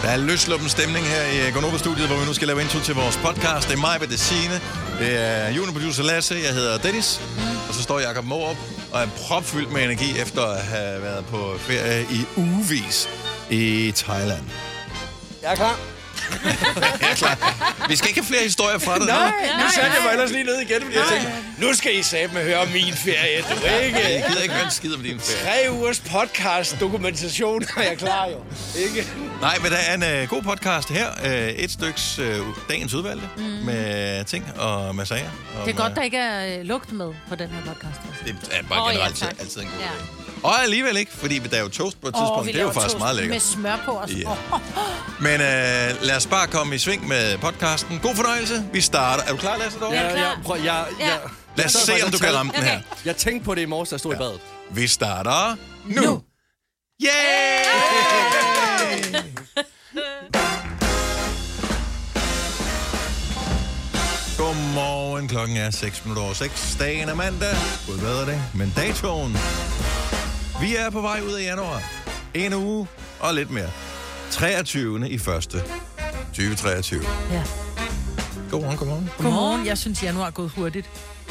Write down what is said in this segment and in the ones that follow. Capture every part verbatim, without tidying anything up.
Der er løsluppen stemning her i Gonova-studiet, hvor vi nu skal lave intro til vores podcast. Det er mig, det er Signe, det er juniorproducer Lasse, jeg hedder Dennis, og så står Jakob Mårup og er propfyldt med energi efter at have været på ferie i ugevis i Thailand. Jeg er klar. Jeg er klar. Vi skal ikke have flere historier fra dig. Nej, nu satte jeg mig ellers lige ned igen, fordi jeg tænkte, nu skal I satme høre om min ferie, du ikke? Jeg gider ikke høre en skid om din ferie. Tre ugers podcast dokumentation, er jeg klar jo. Ikke? Nej, men der er en uh, god podcast her. Uh, et styks uh, dagens udvalgte mm. med ting og massager. Det er godt, der ikke er uh, lugt med på den her podcast. Det er bare oh, generelt ja, altid en god ja. dag. Og alligevel ikke, fordi der er jo toast på et tidspunkt. Oh, det er jo faktisk meget lækkert. Med smør på os. Ja. Men uh, lad os bare komme i sving med podcasten. God fornøjelse. Vi starter. Er du klar, Lasse? Ja, ja, ja. Prøv, jeg, ja. jeg, lad os se, om du kan ramme okay. den her. Jeg tænkte på det i morges, der stod ja. i badet. Vi starter nu. nu. Yay! Yeah! Godmorgen, klokken er seks minutter over seks. Dagen er mandag. God bedre det. Men datoen. Vi er på vej ud af januar. En uge og lidt mere. treogtyvende i første tyve treogtyve. Ja. Godmorgen, godmorgen. Godmorgen. Jeg synes, januar er gået hurtigt.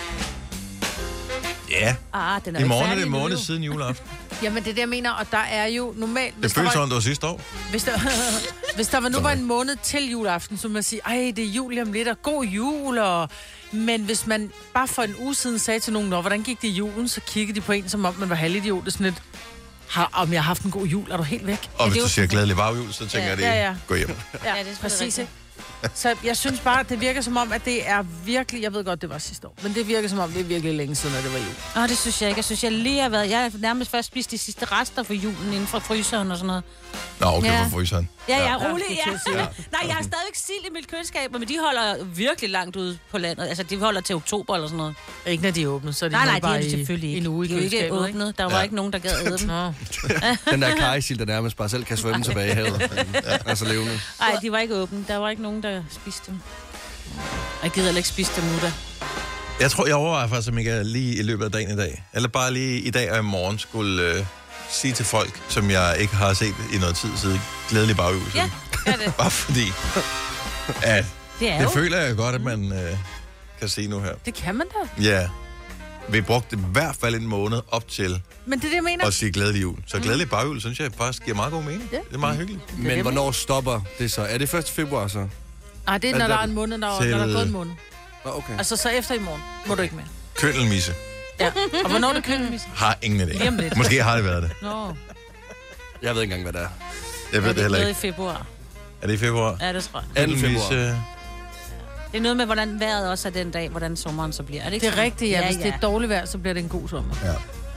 Ja. Ah, den er I morgen er det måned siden juleaften. Jamen, det er det, jeg mener, og der er jo normalt... Det føles som, det var sidste år. Hvis der, hvis der var nu var en måned til juleaften, så ville man sige, ej, det er jul om lidt, og god jul, og... Men hvis man bare for en uge siden sagde til nogen, hvordan gik det i julen, så kiggede de på en, som om man var halvidiot, og sådan lidt, har, om jeg har haft en god jul, er du helt væk? Og ja, hvis du siger glædelig baghjul, så tænker ja, jeg, det ja, ja. gå hjem. Ja, ja det er præcis, ikke? Så jeg synes bare, det virker som om, at det er virkelig... Jeg ved godt, det var sidste år, men det virker som om, det er virkelig længe siden, at det var jul. Åh, oh, det synes jeg ikke. Jeg synes, jeg lige har været... Jeg har nærmest først spist de sidste rester for julen inden fra fryseren og sådan noget. Nå, okay, ja. fra fryseren. Ja, ja, rolig, ja. ja. Nej, jeg har stadigvæk sild i mit køleskab, men de holder virkelig langt ude på landet. Altså, de holder til oktober eller sådan noget. Ikke når de er åbne, så er de nej, nej, bare det er selvfølgelig ikke. en uge i de er ikke åbnet. Ikke? Der var ja. ikke nogen, der gad æde dem. Den der kajsild, der nærmest bare selv kan svømme tilbage i havet. Ja. Altså levende. Nej, de var ikke åbne. Der var ikke nogen, der spiste dem. Jeg gider ikke spise dem nu, da. Jeg tror, jeg overvejer faktisk, om ikke lige i løbet af dagen i dag, eller bare lige i dag og i morgen, skulle øh, sige til folk, som jeg ikke har set i noget tid siden, glædelig baghjul. Ja, gør det. Bare fordi, at det, er det jo. føler jeg godt, at man øh, kan sige nu her. Det kan man da. Ja. Vi brugte i hvert fald en måned op til Men det er det, jeg mener. at sige glædelig jul. Så glædelig baghjul, synes jeg faktisk giver meget god mening. Ja. Det er meget hyggeligt. Men det hvornår stopper det så? Er det første februar så? Nej, det er, når der er en måned, når, til... når der er gået en måned. Oh, okay. Altså, så efter i morgen må du ikke mere. Køndelmisse. Ja, og hvornår er det køndelmisse? Har ingen idé. Jamen lidt. Måske har det været det. Nå. Jeg ved ikke engang, hvad det er. Jeg ved er det heller ikke. i februar. Er det i februar? Ja, det tror jeg. anden februar. Køndelmisse... Det er noget med, hvordan vejret også er den dag, hvordan sommeren så bliver. Er det ikke Det er sådan? rigtigt, ja. ja. Hvis det er dårligt vejr, så bliver det en god sommer. Ja.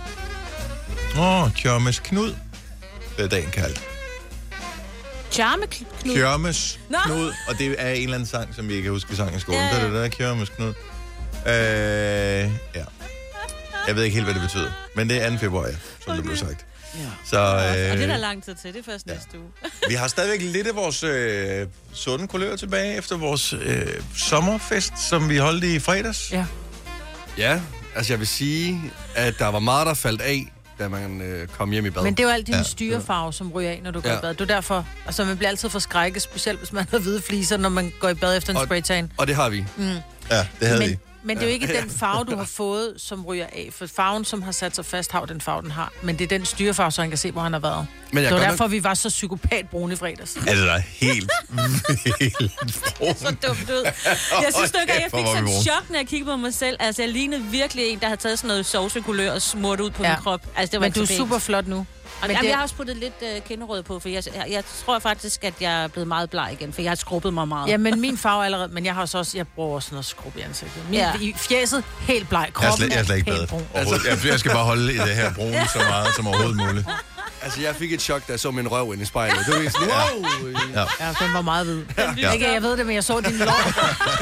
Åh, oh, Kjørmes Knud. Det er dagen kaldt. Charmeknud. Kjørmes Nå. Knud, og det er en eller anden sang, som vi ikke kan huske i sang i skolen. Ja, ja. Det er det der, Kjørmes Knud. Øh, ja. Jeg ved ikke helt, hvad det betyder. Men det er anden februar, ja, som det blev sagt. Ja. Så, øh, Og det er der lang tid til. Det er først ja. næste uge. vi har stadigvæk lidt af vores øh, sunde kulør tilbage efter vores øh, sommerfest, som vi holdt i fredags. Ja. Ja, altså jeg vil sige, at der var meget, der faldt af, da man øh, kom hjem i bad. Men det er jo alt din Ja. ja. styrefarve, som ryger af, når du går Ja. i bad. Det er derfor, altså man bliver altid forskrækket, specielt hvis man har hvide fliser, når man går i bad efter en Og- spraytan. Og det har vi. Mm. Ja, det havde Men, vi. men det er jo ikke den farve, du har fået, som ryger af. For farven, som har sat sig fast, har jo den farve, den har. Men det er den styrefarve, så han kan se, hvor han har været. Men jeg Det var godt derfor, nok... vi var så psykopat-brune i fredags. Er det da helt, helt Så dumt ud. Jeg synes nok, at jeg Hvor fik var vi sådan en brune. chok, når jeg kiggede på mig selv. Altså, jeg lignede virkelig en, der havde taget sådan noget sovsekulør og smurt ud på Ja. min krop. Altså, det var Men du er ikke så super pænt. flot nu. Og Men jamen, det- jeg har også puttet lidt uh, kinderød på, for jeg, jeg, jeg tror faktisk, at jeg er blevet meget bleg igen, for jeg har skrubbet mig meget. Ja, men min farve er allerede, men jeg har så også, jeg bruger også noget skrub i ansigtet. Min, Ja. I fjeset, helt bleg. Jeg er Kroppen slet, jeg er slet ikke helt badet. brun. Overhovedet. Jeg, jeg skal bare holde i det her brune så meget som overhovedet muligt. Altså, jeg fik et chok, da jeg så min røv ind i spejlet. Det var sådan, wow! Ja. Ja, den var meget hvid. Ja. Ikke, jeg ved det, men jeg så din lår.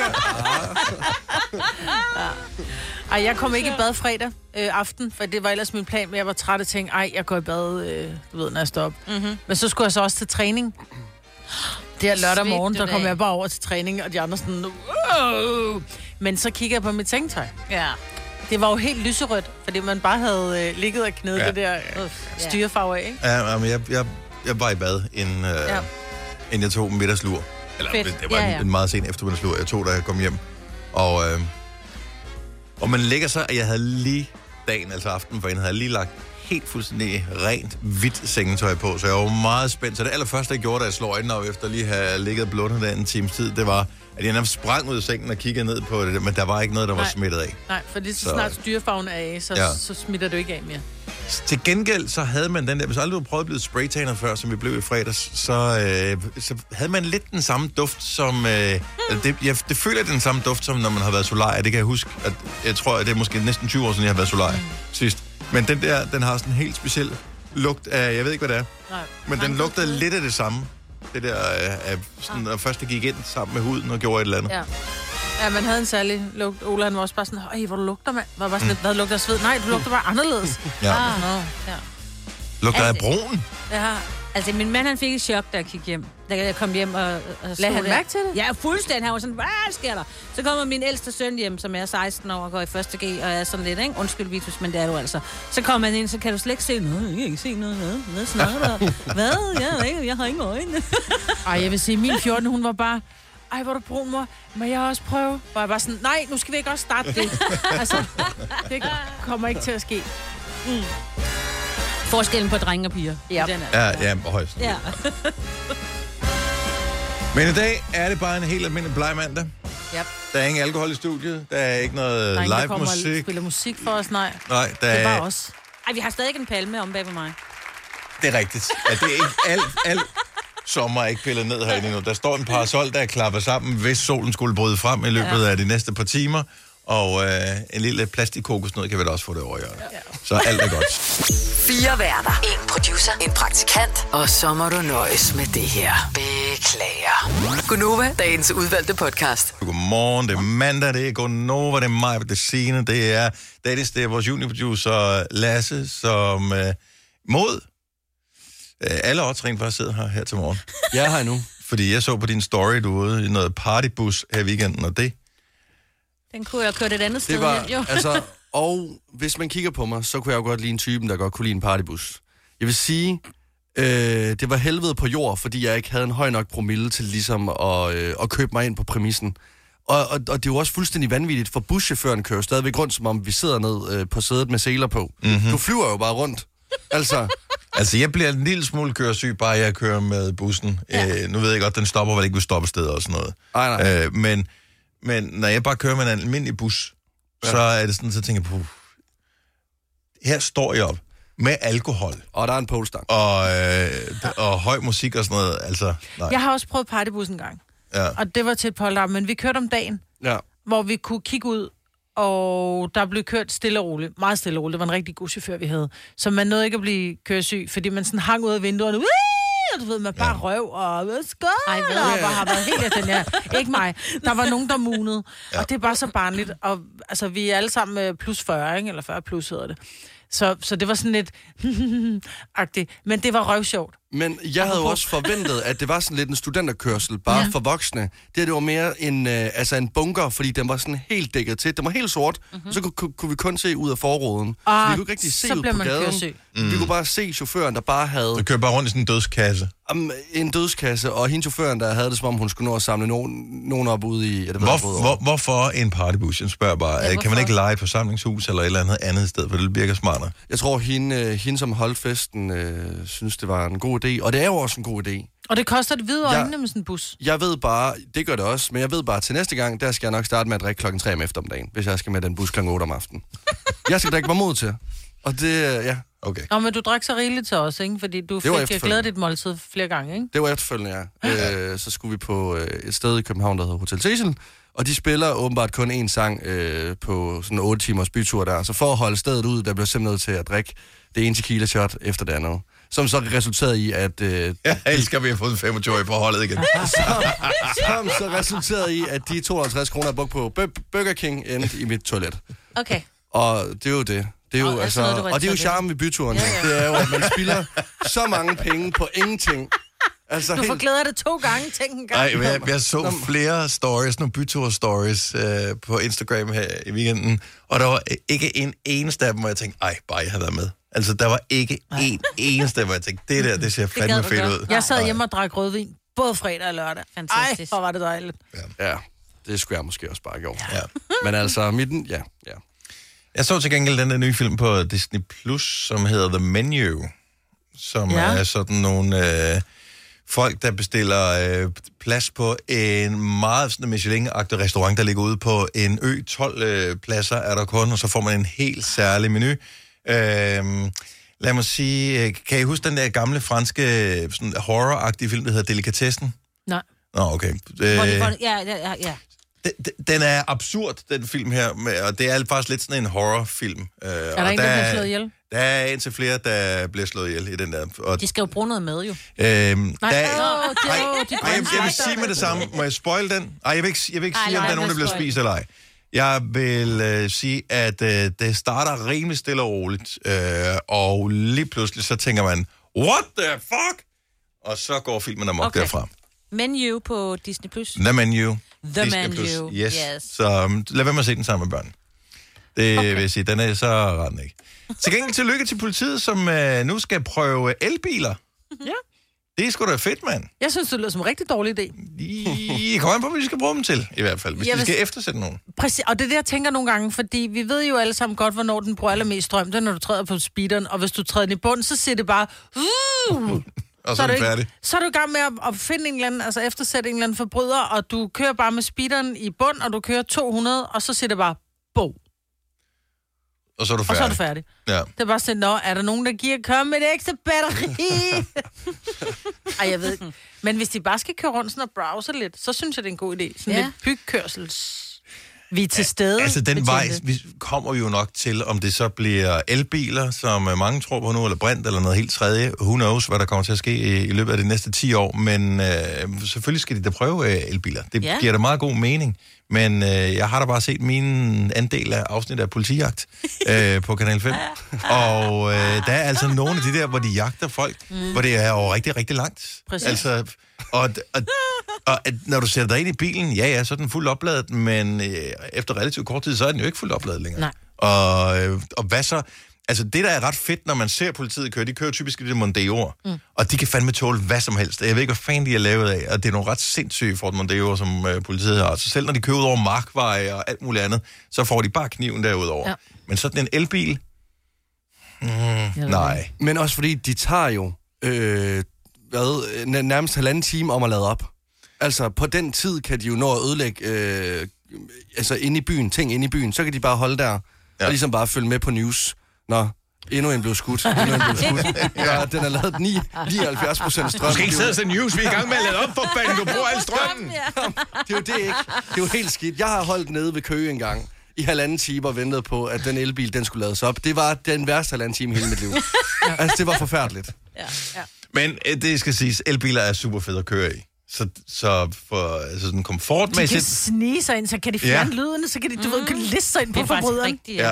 Ja. Ej, jeg kom ikke i bad fredag øh, aften, for det var ellers min plan, men jeg var træt og tænkte, ej, jeg går i bad, øh, du ved, når jeg står op. Mm-hmm. Men så skulle jeg så også til træning. Det er lørdag morgen, der Svigte kom dag. jeg bare over til træning, og de andre sådan, wow. Men så kigger jeg på mit sengetøj. Ja. Det var jo helt lyserødt, fordi man bare havde øh, ligget og knedet Ja. ja. det der øh, styrefarve af, ikke? Ja, men jeg, jeg, jeg var i bad inden, øh, Ja. inden jeg tog en middagslur. Eller Fedt. det, det var Ja, en, ja. en meget sen eftermiddagslur, jeg tog, da jeg kom hjem. Og, øh, og man lægger sig, at jeg havde lige dagen, altså aftenen forinden, havde jeg lige lagt helt fuldstændig rent, hvidt sengetøj på, så jeg var meget spændt. Så det allerførste, jeg gjorde, da jeg slog øjnene op efter lige at have ligget og blundet der en times tid, det var, at jeg nærmest sprang ud af sengen og kiggede ned på det, men der var ikke noget, der var Nej. smittet af. Nej, for det er så, Så- snart styrefarven er af, så, Ja. ja. så smitter du ikke af mere. Til gengæld, så havde man den der, hvis aldrig du prøvede at blive spraytaner før, som vi blev i fredags, så, øh, så havde man lidt den samme duft som, øh, mm. det, jeg, det føler den samme duft som, når man har været solarie. Det kan jeg huske, at jeg tror, at det er måske næsten tyve år siden, jeg har været solarie mm. sidst. Men den der, den har sådan en helt speciel lugt af, jeg ved ikke, hvad det er, Nej. men den lugtede lidt af det samme. Det der, øh, af, sådan, når først det gik ind sammen med huden og gjorde et eller andet. Ja. Ja, man havde en særlig lugt. Ola, han var også bare sådan, ej, hvor du lugter, mand. Var bare sådan lidt, hvad lugter af sved? Nej, du lugter bare anderledes. Ja. Ah, Nå, ja. Lugter af Altså- brun. ja. Altså, min mand, han fik et chok, da jeg gik hjem. Da jeg kom hjem og, og stod Lagde han der. mærke til det? Ja, fuldstændig. Han var sådan, hvad sker der? Så kommer min ældste søn hjem, som er seksten år og går i første G, og er sådan lidt, ikke? Undskyld, Vitus, men det er du altså. Så kommer han ind, så kan du slet ikke se noget. Jeg kan ikke se noget. Hvad, hvad snakker der? Hvad? Jeg, er ikke, jeg har ingen øjne. Ej, jeg vil sige, min fjorten, hun var bare, ej, hvor er du brun, mor. Må jeg også prøve? Var jeg bare sådan, nej, nu skal vi ikke også starte det. Altså, det kommer ikke til at ske. Mm. Forskellen på drenge og piger. Ja. Den er. Ja, ja, højst. Ja. Men i dag er det bare en helt almindelig bleg mandag. Yep. Der er ingen alkohol i studiet. Der er ikke noget Der er ingen, der live kommer og musik. spiller musik for os, nej. Nej, der Det er er, bare os. Ej, vi har stadig en palme om bag ved mig. det er rigtigt. Ja, det er ikke alt, alt sommer er ikke pillet ned herinde endnu. Der står en parasol, der er klappet sammen, hvis solen skulle bryde frem i løbet ja. af de næste par timer. Og øh, en lille plastikkokosnød kan vi da også få det over i hjørnet. Ja. Så alt er godt. Fire værter. En producer. En praktikant. Og så må du nøjes med det her. Beklager. Gunova, dagens udvalgte podcast. Godmorgen, det er mandag, det er Gonova, det er mig, det er Signe, det er Dennis, det er vores juniorproducer Lasse, som øh, mod øh, alle odds rent faktisk sidder her, her til morgen. Jeg er her nu. Fordi jeg så på din story, du er ude i noget partybus her i weekenden, og det... Den kunne jeg køre et andet sted Det var, hen, jo. altså, og hvis man kigger på mig, så kunne jeg jo godt lide en typen, der godt kunne lide en partybus. Jeg vil sige, øh, det var helvede på jord, fordi jeg ikke havde en høj nok promille til ligesom at, øh, at købe mig ind på præmissen. Og, og, og det er jo også fuldstændig vanvittigt, for buschaufføren kører stadigvæk rundt, som om vi sidder ned øh, på sædet med seler på. Mm-hmm. Du flyver jo bare rundt. Altså, Altså, jeg bliver en lille smule køresyg, bare jeg kører med bussen. Ja. Øh, nu ved jeg godt, den stopper vel ikke ved stoppesteder og sådan noget. Ej, nej. Øh, men, men når jeg bare kører med en almindelig bus, ja. så er det sådan, så tænker jeg på, her står jeg op med alkohol og der er en polestang. og, øh, og høj musik og sådan noget. Altså, nej. Jeg har også prøvet partybus en gang. Ja. Og det var til et polterabend, men vi kørte om dagen, Ja. hvor vi kunne kigge ud, og der blev kørt stille og roligt. Meget stille og roligt. Det var en rigtig god chauffør, vi havde. Så man nåede ikke at blive køresyg, fordi man sådan hang ud af vinduerne. Wii! Og du ved, man bare ja. røv og skål. Ej, hvad? Og bare har været helt efter den her. Ikke mig. Der var nogen, der munede. Ja. Og det er bare så barnligt. Og altså, vi er alle sammen plus fyrre, ikke? Eller fyrre plus hedder det. Så, så det var sådan lidt agtigt. Men det var røvsjovt. Men jeg havde jo også forventet, at det var sådan lidt en studenterkørsel, bare ja. for voksne. Det her, det var mere en, øh, altså en bunker, fordi den var sådan helt dækket til. Den var helt sort, mm-hmm. så kunne, kunne vi kun se ud af forruden. Ah, vi kunne ikke rigtig se så ud bliver på man gaden. køresyg. Mm. Vi kunne bare se chaufføren, der bare havde Du kører bare rundt i sådan en dødskasse. um, en dødskasse, og hende chaufføren, der havde det, som om hun skulle nå at samle nogen, nogen op ude i... Ja, det Hvor, ved, hvor, hvorfor en partybus? Jeg spørger bare. Ja, Ja, kan man ikke lege på samlingshus eller et eller andet andet sted, for det virker smartere? Jeg tror, hende, øh, hende som holdt festen, øh, synes, det var en god idé. Og det er jo også en god idé. Og det koster et hvide Ja. øjne med sådan en bus. Jeg ved bare, det gør det også, men jeg ved bare, at til næste gang, der skal jeg nok starte med at drikke klokken tre om eftermiddagen, hvis jeg skal med den bus klokken otte om aftenen. Jeg skal drikke mig mod til. Og det, ja, Okay. Nå, men du drak så rigeligt til os, ikke? Fordi du var fik efterfølgende. glædet dit måltid flere gange, ikke? det var efterfølgende, ja. øh, så skulle vi på øh, et sted i København, der hedder Hotel Cecil, og de spiller åbenbart kun én sang øh, på sådan en otte timers bytur der. Så for at holde stedet ud, der blev simpelthen nødt til at drikke det ene tequila shot efter det andet. Som så resulterede i, at... Øh, Jeg elsker, at vi har fået en femogtyve på holdet igen. som, som så resulterede i, at de tooghalvtreds kroner, jeg brugte på Bur- Burger King, endte i mit toilet. Okay. Og det er jo det. Det er jo, Og altså, altså noget, du var og det er jo til. charmen ved byturen. Ja, ja. Det er jo, at man spilder så mange penge på ingenting. Altså, Du får helt, glæder det to gange, tænk en gang. Nej, jeg, jeg så flere stories, nogle bytur-stories øh, på Instagram her i weekenden, og der var ikke en eneste af dem, hvor jeg tænkte, ej, bare jeg har været med. Altså, der var ikke en eneste, hvor jeg tænkte, det der, det ser fandme gad du fedt godt. ud. Jeg sad hjemme og drak rødvin. både fredag og lørdag. Fantastisk. Ej, hvor var det dejligt. Ja, det skulle jeg måske også bare gjort. Ja. Men altså, midten, ja, ja. Jeg så til gengæld den der nye film på Disney Plus, som hedder The Menu, som Ja. er sådan nogle øh, folk, der bestiller øh, plads på en meget sådan Michelin-agtig restaurant, der ligger ude på en ø. tolv øh, pladser er der kun, og så får man en helt særlig menu. Øh, lad mig sige, kan I huske den der gamle franske sådan horror-agtige film, der hedder Delikatessen? Nej. Nå, okay. Hvor de Øh, får- Ja, ja, ja, ja. den, den er absurd, den film her, med, og det er faktisk lidt sådan en horrorfilm. Øh, Er der en, der bliver slået ihjel? Der er indtil flere, der bliver slået ihjel i den der. Og, De skal jo bruge noget med, jo. øhm, Nej, der, åh, det er jo de Ej, jeg, jeg vil grønne sige med det samme. Må jeg spoil den? Ej, jeg vil ikke, jeg vil ikke Ej, sige, om nej, der er nogen, der lad os bliver spoil. spist eller ej. Jeg vil øh, sige, at øh, det starter rimelig stille og roligt, øh, og lige pludselig så tænker man, what the fuck? Og så går filmen amok Okay. derfra. Menu på Disney+. Plus. The Menu. The Disney Menu, Plus. Yes. yes. Så um, lad være med at se den sammen med børn. Det okay. vil jeg sige, den er så ret den ikke. Til gengæld tillykke til politiet, som uh, nu skal prøve elbiler. Ja. Det er sgu da fedt, mand. Jeg synes, det lyder som en rigtig dårlig idé. I kommer an på, hvad vi skal bruge dem til, i hvert fald. Hvis Jeg de vil- skal eftersætte nogen. Præcis, og det er det, jeg tænker nogle gange, fordi vi ved jo alle sammen godt, hvornår den bruger allermest strøm. Det er, når du træder på speederen, og hvis du træder den i bund, så siger det bare... Uh, Og så er du det ikke- færdigt. Så er du i gang med at, at finde en eller anden, altså eftersætte en eller anden forbryder, og du kører bare med speederen i bund, og du kører to hundrede, og så siger det bare... Bo. Og så er du Og færdig. så er du færdig. Ja. Det er bare sådan, nå, er der nogen, der giver komme med et ekstra batteri? Ej, jeg ved ikke. Men hvis de bare skal køre rundt sådan og browse lidt, så synes jeg, det er en god idé. Sådan Ja. ja. lidt bygkørsels... Vi er til stede. Altså, den betjente. vej vi kommer vi jo nok til, om det så bliver elbiler, som øh, mange tror på nu, eller brint, eller noget helt tredje. Who knows, hvad der kommer til at ske i, i løbet af de næste ti år. Men øh, selvfølgelig skal de da prøve øh, elbiler. Det Ja. giver da meget god mening. Men øh, jeg har da bare set min andel af afsnit af Politijagt øh, på Kanal fem. Og øh, der er altså nogle af de der, hvor de jagter folk, mm. hvor det er jo rigtig, rigtig langt. Præcis. Altså, og, og, og at når du sætter dig ind i bilen, ja, ja, så er den fuldt opladet, men øh, efter relativt kort tid, så er den jo ikke fuldt opladet længere. Nej. Og, øh, og hvad så? Altså, det der er ret fedt, når man ser politiet køre, de kører typisk i det Mondeo'er, mm. og de kan fandme tåle hvad som helst. Jeg ved ikke, hvad fanden de er lavet af, og det er nogle ret sindssyge Ford Mondeo'er, som øh, politiet har. Så selv når de kører ud over markveje og alt muligt andet, så får de bare kniven derudover. Ja. Men sådan en elbil? Mm, nej. Men også fordi, de tager jo øh, hvad, n- nærmest halvanden time om at lade op. Altså, på den tid kan de jo nå at ødelægge øh, altså inde i byen, ting inde i byen. Så kan de bare holde der ja. og ligesom bare følge med på news. Nå, endnu en blev skudt. Endnu en blev skudt. Ja, den er lavet ni, nioghalvfjerds procent strøm. Du skal ikke sidde og se news, vi er i gang med at lade op for fanden, du bruger al strømmen. Det er jo det ikke. Det er jo helt skidt. Jeg har holdt nede ved Køge en gang i halvanden time og ventet på, at den elbil, den skulle lades op. Det var den værste halvanden time i hele mit liv. Altså, det var forfærdeligt. Ja, ja. Men øh, det skal siges, elbiler er super fede at køre i. Så, så for altså, sådan De kan komfortmæssigt... snige sig ind, så kan de fjerne ja. lydene, så kan de, du mm. ved, kan liste sig ind på Det er faktisk forbryderen. rigtigt, Ja. ja.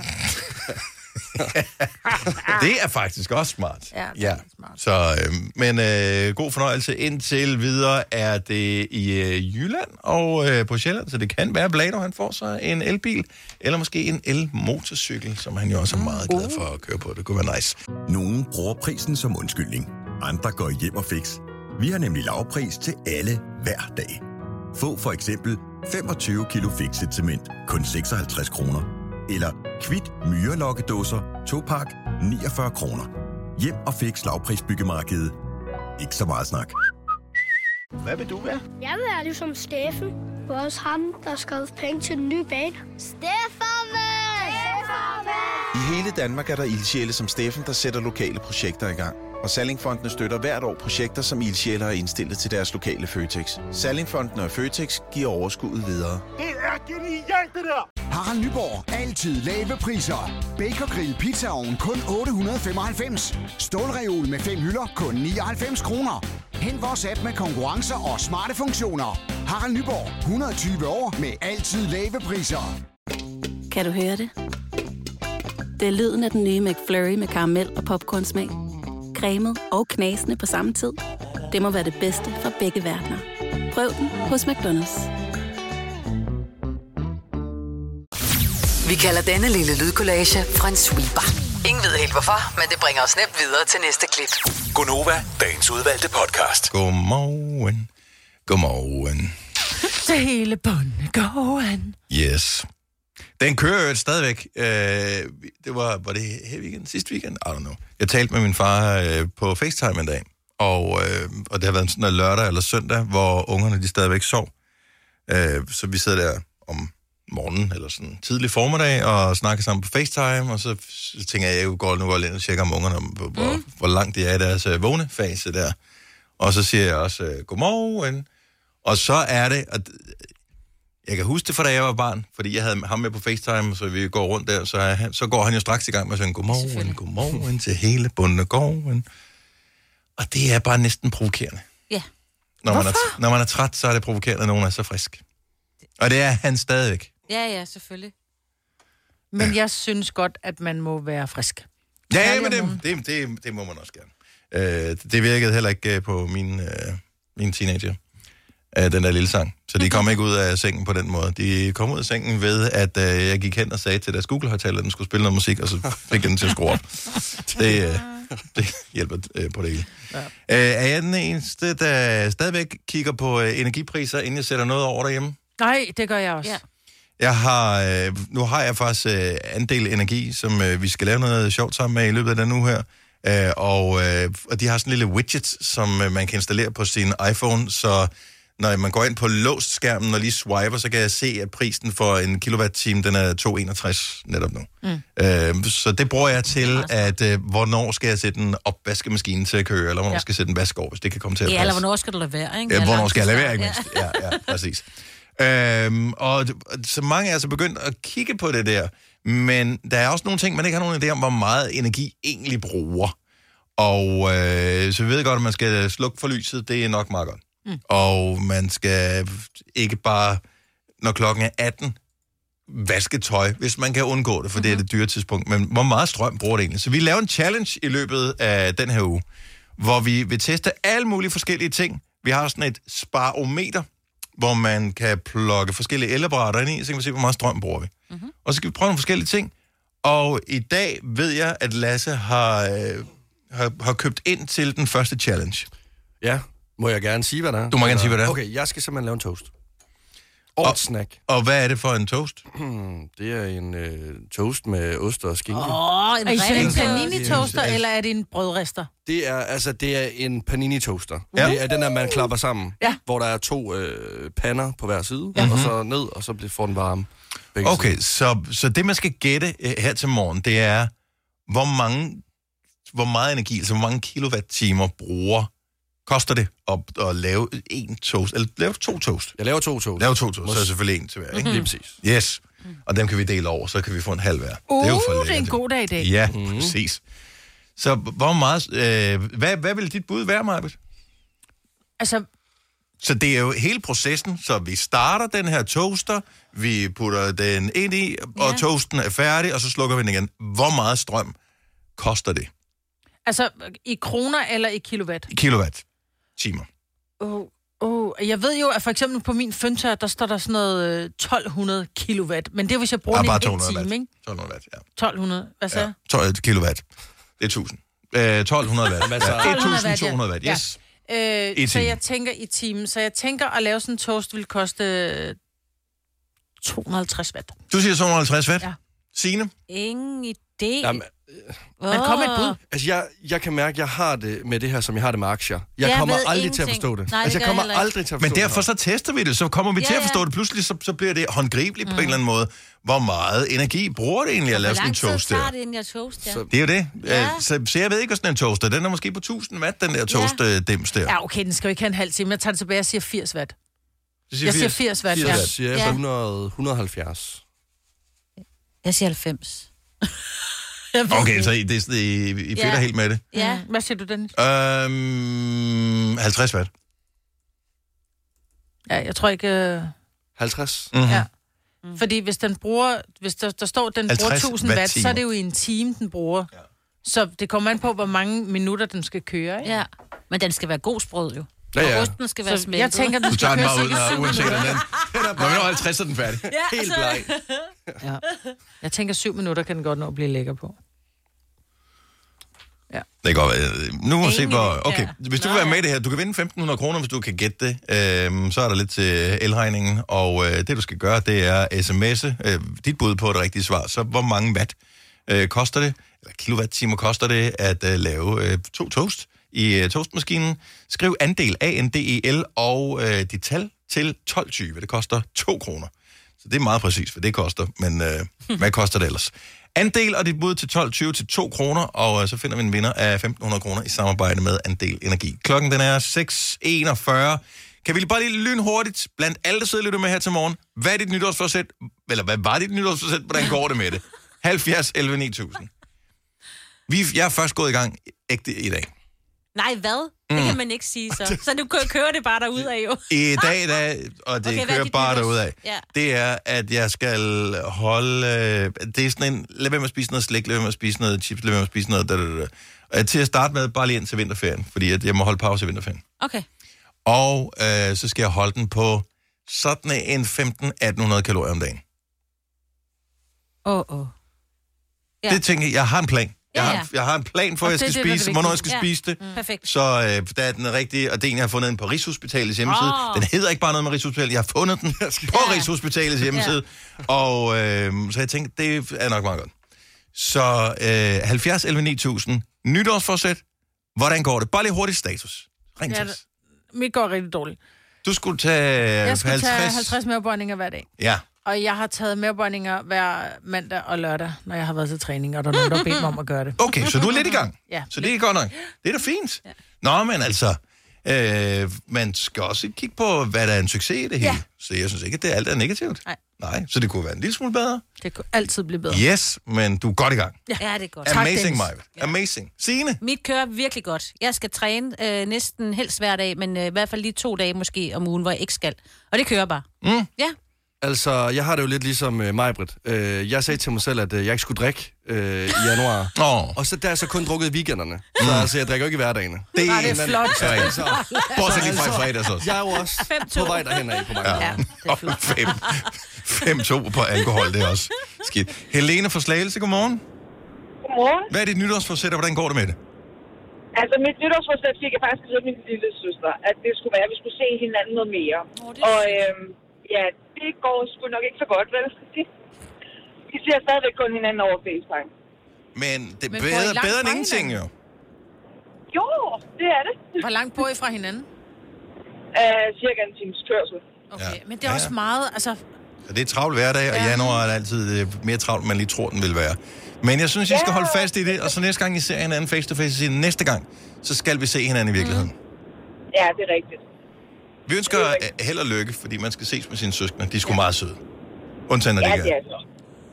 Det er faktisk også smart. Ja, det er smart. Så, øh, men øh, god fornøjelse. Indtil videre er det i øh, Jylland og øh, på Sjælland, så det kan være, at Blado han får sig en elbil, eller måske en elmotorcykel, som han jo også er meget glad for at køre på. Det kunne være nice. Nogle bruger prisen som undskyldning. Andre går hjem og fix. Vi har nemlig lavpris til alle hver dag. Få for eksempel femogtyve kilo fikset cement, kun seksoghalvtreds kroner. Eller Kvit myrelokkedåser, to pak, niogfyrre kroner. Hjem og fix lavprisbyggemarkedet. Ikke så meget snak. Hvad vil du være? Jeg vil være ligesom Steffen. Det var også ham, der skrev penge til den nye bane. Steffen! I hele Danmark er der ildsjæle som Steffen, der sætter lokale projekter i gang. Og Sallingfondene støtter hvert år projekter, som ildsjæle har indstillet til deres lokale Føtex. Sallingfondene og Føtex giver overskuddet videre. Det er genialt, det der! Harald Nyborg. Altid lave priser. Bacon Grill Pizzaovn kun otte hundrede og femoghalvfems. Stålreol med fem hylder kun nioghalvfems kroner. Hent vores app med konkurrencer og smarte funktioner. Harald Nyborg. hundrede og tyve år med altid lave priser. Kan du høre det? Det er lyden af den nye McFlurry med karamel og popcornsmag. Cremet og knasende på samme tid. Det må være det bedste fra begge verdener. Prøv den hos McDonald's. Vi kalder denne lille lydkollage en sweeper. Ingen ved helt hvorfor, men det bringer os nemt videre til næste klip. Gonova, dagens udvalgte podcast. Godmorgen. Godmorgen. Det hele bunde gåen. Yes. Den kører jo stadigvæk. Øh, det var, var det her weekend? Sidste weekend? I don't know. Jeg talte med min far øh, på FaceTime en dag, og, øh, og det har været sådan en lørdag eller søndag, hvor ungerne de stadigvæk sov. Øh, så vi sidder der om morgenen, eller sådan tidlig formiddag, og snakker sammen på FaceTime, og så, så tænker jeg, jeg går nu går ind og tjekker om ungerne, om, hvor, mm. hvor langt de er i deres øh, vågnefase der. Og så siger jeg også, øh, godmorgen. Og så er det, at jeg kan huske det fra da jeg var barn, fordi jeg havde ham med på FaceTime, så vi går rundt der, så, han, så går han jo straks i gang med at sige, godmorgen, godmorgen til hele bundegården. Og det er bare næsten provokerende. Ja. Når man, er, når man er træt, så er det provokerende, at nogen er så frisk. Og det er han stadigvæk. Ja, ja, selvfølgelig. Men jeg synes godt, at man må være frisk. Ja, ja men det, det, det, det må man også gerne. Øh, det virkede heller ikke på mine, øh, mine teenager, øh, den der lille sang. Så de kom ikke ud af sengen på den måde. De kom ud af sengen ved, at øh, jeg gik hen og sagde til deres Google-højtaler, at den skulle spille noget musik, og så fik jeg den til at skrue op. Det, øh, det hjælper øh, på det hele. Ja. Øh, er jeg den eneste, der stadigvæk kigger på øh, energipriser, inden jeg sætter noget over derhjemme? Nej, det gør jeg også. Ja. Jeg har, øh, nu har jeg faktisk øh, andel energi, som øh, vi skal lave noget sjovt sammen med i løbet af den uge her. Øh, og, øh, og de har sådan en lille widget, som øh, man kan installere på sin iPhone, så når man går ind på låst skærmen og lige swiper, så kan jeg se, at prisen for en kilowatt-time, den er to komma enogtres netop nu. Mm. Øh, så det bruger jeg til, at øh, hvornår skal jeg sætte en opvaskemaskine til at køre, eller hvornår ja. skal jeg sætte en vask over, hvis det kan komme til at passe. Ja, eller hvornår skal du lade være, ikke? Ja, hvornår skal jeg lade være, ikke mindst. Ja, ja, præcis. Øhm, og så mange er altså begyndt at kigge på det der, men der er også nogle ting, man ikke har nogen idé om, hvor meget energi egentlig bruger. Og øh, så vi ved godt, at man skal slukke for lyset, det er nok meget godt. Mm. Og man skal ikke bare, når klokken er atten, vaske tøj, hvis man kan undgå det, for mm-hmm. det er det dyre tidspunkt. Men hvor meget strøm bruger det egentlig? Så vi laver en challenge i løbet af den her uge, hvor vi vil teste alle mulige forskellige ting. Vi har sådan et sparometer, hvor man kan plukke forskellige elapparater ind i, så kan vi se, hvor meget strøm bruger vi. Mm-hmm. Og så kan vi prøve nogle forskellige ting. Og i dag ved jeg, at Lasse har, øh, har, har købt ind til den første challenge. Ja, må jeg gerne sige, hvad der er? Du må gerne sige, hvad det er. Okay, jeg skal simpelthen lave en toast. Og et snack. Og hvad er det for en toast? Det er en øh, toast med ost og skinke. Åh, oh, en, er en panini-toaster, eller er det en brødrester? Det er, altså, det er en panini-toaster. Ja. Det er den, der man klapper sammen, ja. Hvor der er to øh, pander på hver side, ja. Og så ned, og så får den varme. Okay, så, så det, man skal gætte her til morgen, det er, hvor mange, hvor meget energi, altså hvor mange kilowatt-timer bruger, koster det at, at lave en toast, eller lave to toast? Jeg laver to toast. Laver to toast, så er selvfølgelig en til hver, ikke? Mm-hmm. Lige præcis. Yes, og dem kan vi dele over, så kan vi få en halv hver. Uh, det er jo for det er en god dag i dag. Ja, mm-hmm. Præcis. Så hvor meget, øh, hvad, hvad vil dit bud være, Marbet? Altså... Så det er jo hele processen, så vi starter den her toaster, vi putter den ind i, og ja. Toasten er færdig, og så slukker vi den igen. Hvor meget strøm koster det? Altså, i kroner eller i kilowatt? I kilowatt. Timer. Oh, oh. Jeg ved jo, at for eksempel på min føntør, der står der sådan noget tolv hundrede kilowatt. Men det er, hvis jeg bruger ja, den i en time, ikke? tolv hundrede watt, ja. tolv hundrede, hvad sagde jeg? Ja, tolv kilowatt. Det er tusind. Øh, tolv hundrede watt. Ja, et tusind to hundrede watt, yes. Ja. Øh, så jeg tænker i timen. Så jeg tænker, at lave sådan en toast vil koste to hundrede og halvtreds watt. Du siger to hundrede og halvtreds watt? Ja. Signe? Ingen idé. Jamen, øh, Men kom et bud. Altså, jeg, jeg kan mærke, at jeg har det med det her, som jeg har det med aktier. Jeg, jeg kommer aldrig ingenting. til at forstå det. Nej, det altså, jeg kommer jeg aldrig til at forstå det. Men derfor så tester vi det, så kommer vi ja, til at forstå det. Pludselig så, så bliver det håndgribeligt mm. på en eller anden måde. Hvor meget energi bruger det egentlig at lave sådan en toast der? Hvor lang tid tager det, inden jeg toaster? Så, det er jo det. Ja. Så, så jeg ved ikke, hvad sådan en toaster. Den er måske på tusind watt, den der toast-dims der. Ja, okay, den skal jo ikke have en halv time. Jeg tager det tilbage og siger firs watt. Siger jeg siger firs watt, ja. Jeg siger ja. hundrede, et hundrede og halvfjerds. Jeg siger halvfems. Okay, så I, det, I, I fedter ja. helt med det? Ja. Hvad siger du, Dennis? Øhm, halvtreds watt. Ja, jeg tror ikke... Uh... halvtreds? Mm-hmm. Ja. Mm. Fordi hvis den bruger... Hvis der, der står, den bruger tusind watt, så er det jo i en time, den bruger. Ja. Så det kommer an på, hvor mange minutter den skal køre, ikke? Ja. Men den skal være god sprød, jo. Ja, ja. Og osten skal være smeltet. Jeg tænker, den du skal køre cirka syv uanset den. Når vi når halvtreds, så er den færdig. Ja, helt bleg. Ja. Jeg tænker, syv minutter kan den godt nå at blive lækker på. Ja. Det går Nu må vi se, hvor... Okay, Ja. hvis du Nå, vil være med ja. i det her, du kan vinde femten hundrede kroner, hvis du kan gætte det. Øhm, så er der lidt til elregningen, og øh, det du skal gøre, det er sms'e øh, dit bud på det rigtige svar. Så hvor mange watt øh, koster det, eller kilowatt-timer koster det, at øh, lave øh, to toast i øh, toastmaskinen. Skriv andel, A N D E L, og øh, dit tal til tolv tyve. Det koster to kroner. Så det er meget præcis, hvad det koster, men øh, hvad koster det ellers? Andel og dit bud til tolv tyve til to kroner, og øh, så finder vi en vinder af femten hundrede kroner i samarbejde med Andel Energi. Klokken den er seks enogfyrre. Kan vi bare lige lynhurtigt, blandt alle, der sidder og lytter med her til morgen, hvad er dit nytårsforsæt? Eller hvad var dit nytårsforsæt? Hvordan går det med det? halvfjerds elleve ni tusind. Vi, jeg er først gået i gang ægte i dag. Nej, hvad? Det Mm. kan man ikke sige så. Så nu kø- kører det bare derudad jo. I dag, der, og det Okay, okay, hvad er kører dit bare nytårs- derudad, Ja. det er, at jeg skal holde... Øh, det er sådan en... Lad være med at spise noget slik, lad være med at spise noget chips, lad være med at spise noget... Da, da, da. Og til at starte med, bare lige ind til vinterferien, fordi at jeg må holde pause i vinterferien. Okay. Og øh, så skal jeg holde den på sådan en femten til atten hundrede kalorier om dagen. Åh, oh, åh. Oh. Ja. Det tænker jeg, jeg har en plan. Jeg, Ja, har, ja. jeg har en plan for, Og at jeg det er skal det, der er spise, det hvornår jeg vigtige. skal Ja. spise det. Mm. Perfekt. Så øh, der er den rigtige, og det er en, jeg har fundet den på Rigshospitalets hjemmeside. Åh. Den hedder ikke bare noget med Rigshospitalet, jeg har fundet den på Ja. Rigshospitalets hjemmeside. Og øh, så jeg tænkte, det er nok meget godt. Så øh, halvfjerds elleve ni tusind, nytårsforsæt. Hvordan går det? Bare lige hurtigt status. Ring Ja, til os. mit går rigtig dårligt. Du skulle tage Jeg skulle halvtreds. tage halvtreds mavebøjninger hver dag. Ja. Og jeg har taget mavebøjninger hver mandag og lørdag, når jeg har været til træning, og der er nogen, der har bedt mig om at gøre det. Okay, så du er lidt i gang. Ja. Så det er godt nok. Det er da fint. Ja. Nå, men altså, øh, man skal også kigge på, hvad der er en succes i det hele. Ja. Så jeg synes ikke, at det alt er negativt. Nej. Nej, så det kunne være en lille smule bedre. Det kunne altid blive bedre. Yes, men du er godt i gang. Ja, ja det er godt. Amazing, Maja. Amazing. Signe? Mit kører virkelig godt. Jeg skal træne øh, næsten helst hver dag, men øh, i hvert fald lige to dage måske om ugen, hvor jeg ikke skal. Og det kører bare. Mm. Ja. Altså, jeg har det jo lidt ligesom uh, Majbrit. Uh, jeg sagde til mig selv, at uh, jeg ikke skulle drikke uh, i januar. Oh. Og så der er jeg så kun drukket i weekenderne. Så altså, jeg drikker jo ikke i hverdagene. Det Nej, det er flot. Så, altså, bortset lige fra i fredags også. Jeg er jo også på vej derhen af på mange Ja. ja. det er flot. Fem, fem to på alkohol, det er også skidt. Helene fra Slagelse, godmorgen. Godmorgen. Hvad er dit nytårsforsæt, og hvordan går det med det? Altså, mit nytårsforsæt fik jeg faktisk af min lille søster, at det skulle være, at vi skulle se hinanden noget mere. Oh, og øhm, ja, det går sgu nok ikke så godt, vel? De, de ser stadigvæk kun hinanden over FaceTime. Men det er Men bor I bedre, langt bedre end fra ingenting, jo. Jo, det er det. Hvor langt bor I fra hinanden? Uh, cirka en times kørsel. Okay, Ja. men det er også Ja. meget, altså... Så det er travlt hverdag, og Ja. januar er altid øh, mere travlt, end man lige tror, den vil være. Men jeg synes, I skal Ja. holde fast i det, og så næste gang, I ser hinanden face-to-face, så siger I, næste gang, så skal vi se hinanden i virkeligheden. Ja, det er rigtigt. Vi ønsker øh, held og lykke, fordi man skal ses med sine søskende. De er sgu meget søde. Undtagen, når Ja, de det ikke er så.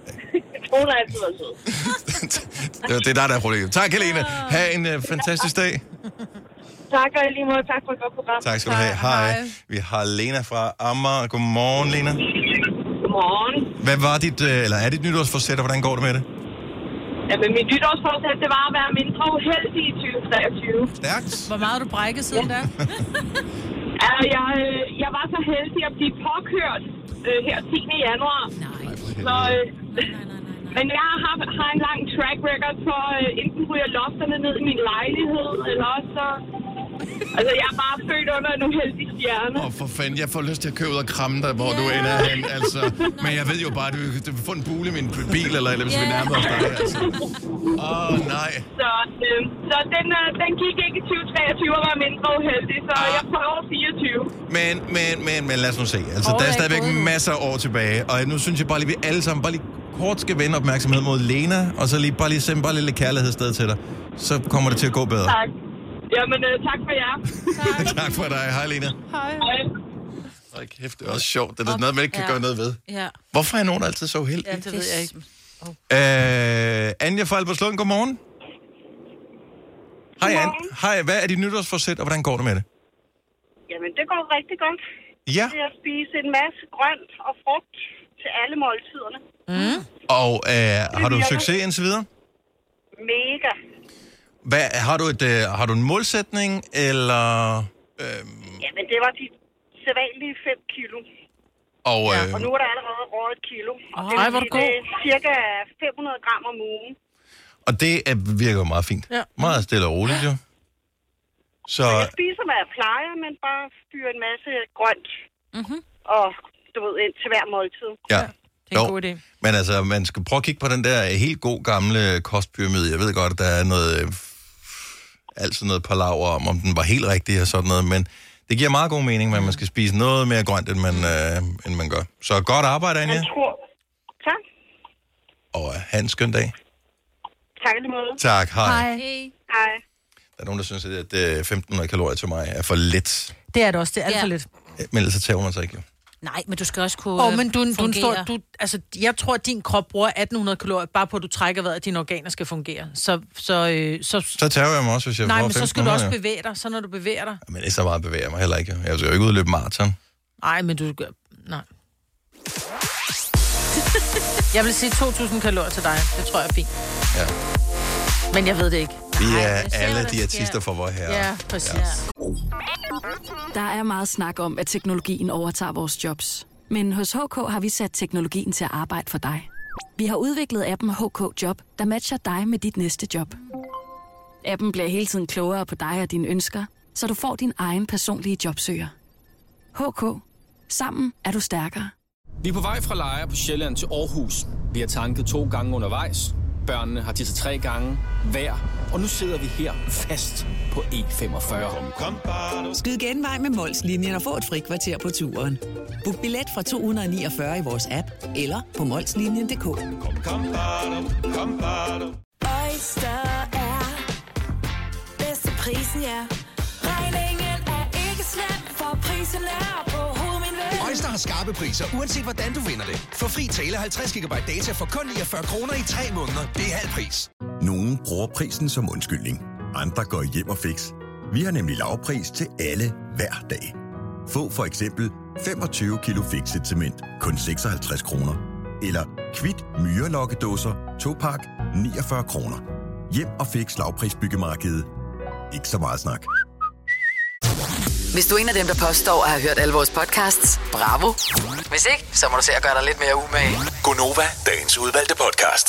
Hun har altid været sød. er. Det er der, der er problemet. Tak, Helene. Ha' en øh, fantastisk dag. Tak, og i lige måde. Tak for et godt program. Tak skal du have. Hej. Vi har Lena fra Amager. Godmorgen, Lena. Godmorgen. Hvad var dit, øh, eller er dit nytårsforsæt, og hvordan går det med det? Jamen, mit nytårsforsæt, det var at være mindre uheldig i tyve treogtyve. Stærkt. Hvor meget har du brækket siden da? Altså, jeg, øh, jeg var så heldig at blive påkørt øh, her tiende januar. Nej. Så, øh, men jeg har, har en lang track record for, øh, enten ryger lofterne ned i min lejlighed, eller også så... Altså, jeg er bare født under en uheldig stjerne. Åh, oh, for fanden, jeg får lyst til at købe ud og kramme dig, hvor yeah. du ender hen, altså. Men jeg ved jo bare, at du, du vil få en bule i min bil, eller, eller hvis yeah. vi nærmer os dig, altså. Åh, oh, nej. Så, øh, så den, øh, den gik ikke i tyve treogtyve og var mindre uheldig, så ah. jeg prøver fireogtyve. Men, men, men, men lad os nu se. Altså, oh, der er stadigvæk masser af år tilbage, og nu synes jeg bare lige, vi alle sammen bare lige kort skal vende opmærksomhed mod Lena, og så lige bare lige sende bare lidt kærlighed sted til dig. Så kommer det til at gå bedre. Tak. Jamen, øh, tak for jer. Tak. Tak for dig. Hej, Lena. Hej. Hej. Hold kæft, det er også sjovt. Det er noget, man ikke kan Ja. gøre noget ved. Ja. Hvorfor er nogen altid så uheldige? Ja, det ved jeg ikke. Øh, Anja fra Albertslund, godmorgen. Hej, An. Hej, hvad er dit nytårsforsæt, og hvordan går det med det? Jamen, det går rigtig godt. Ja. Det er at spise en masse grønt og frugt til alle måltiderne. Mm. Og øh, har du virker. succes indtil videre? Mega. Hvad, har, du et, øh, har du en målsætning, eller... Øh, Jamen, det var de sædvanlige fem kilo. og, øh, Og nu er der allerede råd et kilo. Og Ej, det, vil hvor er du sige, det god. er cirka fem hundrede gram om ugen. Og det er, virker jo meget fint. Ja. Meget stille og roligt, jo. Så... Så jeg spiser, hvad jeg plejer, men bare fyrer en masse grønt. Mm-hmm. Og du ved, ind til hver måltid. Ja. Det er en god idé. Men altså, man skal prøve at kigge på den der helt god gamle kostpyramide. Jeg ved godt, at der er noget... Øh, altid noget palaver om, om den var helt rigtig og sådan noget, men det giver meget god mening, at man skal spise noget mere grønt, end man, øh, end man gør. Så godt arbejde, Anja. Jeg tror... Tak. Og øh, have en skøn dag. Tak i lige måde. Tak, hej. Hej. Hej. Der er nogen, der synes, at øh, femten hundrede kalorier til mig er for lidt. Det er det også, det er alt for Ja. lidt. Men ellers så tager man sig ikke, jo. Nej, men du skal også kunne Åh, oh, men du, du, er en fungere. stor, du, altså, jeg tror, at din krop bruger atten hundrede kalorier, bare på, at du trækker vejret, at dine organer skal fungere. Så, så, øh, så, Så tager jeg mig også, hvis jeg nej, får men så skal du også femten hundrede, bevæge dig. Så når du bevæger dig... jo. Men det er så meget bevæger mig heller ikke. jo. Jeg skal jo ikke ud og løbe maraton. Nej, men du gør... Nej. Jeg vil sige to tusind kalorier til dig. Det tror jeg er fint. Ja. Men jeg ved det ikke. Vi Nej, er vi ser, alle hvad der diætister sker. for vor herre. Ja, præcis. Ja. Der er meget snak om, at teknologien overtager vores jobs. Men hos H K har vi sat teknologien til at arbejde for dig. Vi har udviklet appen H K Job, der matcher dig med dit næste job. Appen bliver hele tiden klogere på dig og dine ønsker, så du får din egen personlige jobsøger. H K. Sammen er du stærkere. Vi er på vej fra Lejre på Sjælland til Aarhus. Vi har tanket to gange undervejs. Børnene har tisset tre gange hver. Og nu sidder vi her fast på E femogfyrre. Skyd genvej med Molslinjen og få et frikvarter på turen. Book billet fra to hundrede niogfyrre i vores app eller på molslinjen punktum d k. Oyster er bedst til prisen, ja. Regningen er ikke slem, for prisen er på hovedet, min ven. Oyster har skarpe priser, uanset hvordan du vinder det. Få fri tale halvtreds gigabyte data for kun niogfyrre kroner i tre måneder. Det er halv pris. Nogle bruger prisen som undskyldning. Andre går hjem og fix. Vi har nemlig lavpris til alle hver dag. Få for eksempel femogtyve kilo Fixit cement kun seksoghalvtreds kroner. Eller Kvit myrelokkedåser to pakke niogfyrre kroner. Hjem og fix lavprisbyggemarkedet. Ikke så meget snak. Hvis du er en af dem, der påstår at have hørt alle vores podcasts, bravo. Hvis ikke, så må du se at gøre dig lidt mere umage. Gonova, dagens udvalgte podcast.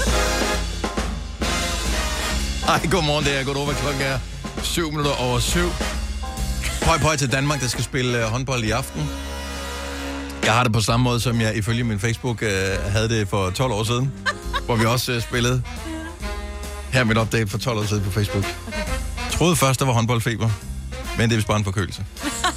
Hej, godmorgen, det er Godova. Klokken er syv minutter over syv. Høj på til Danmark, der skal spille uh, håndbold i aften. Jeg har det på samme måde, som jeg ifølge min Facebook uh, havde det for tolv år siden, hvor vi også uh, spillede. Her er mit update for tolv år siden på Facebook. Jeg troede først, der var håndboldfeber, men det er vist bare en forkølelse.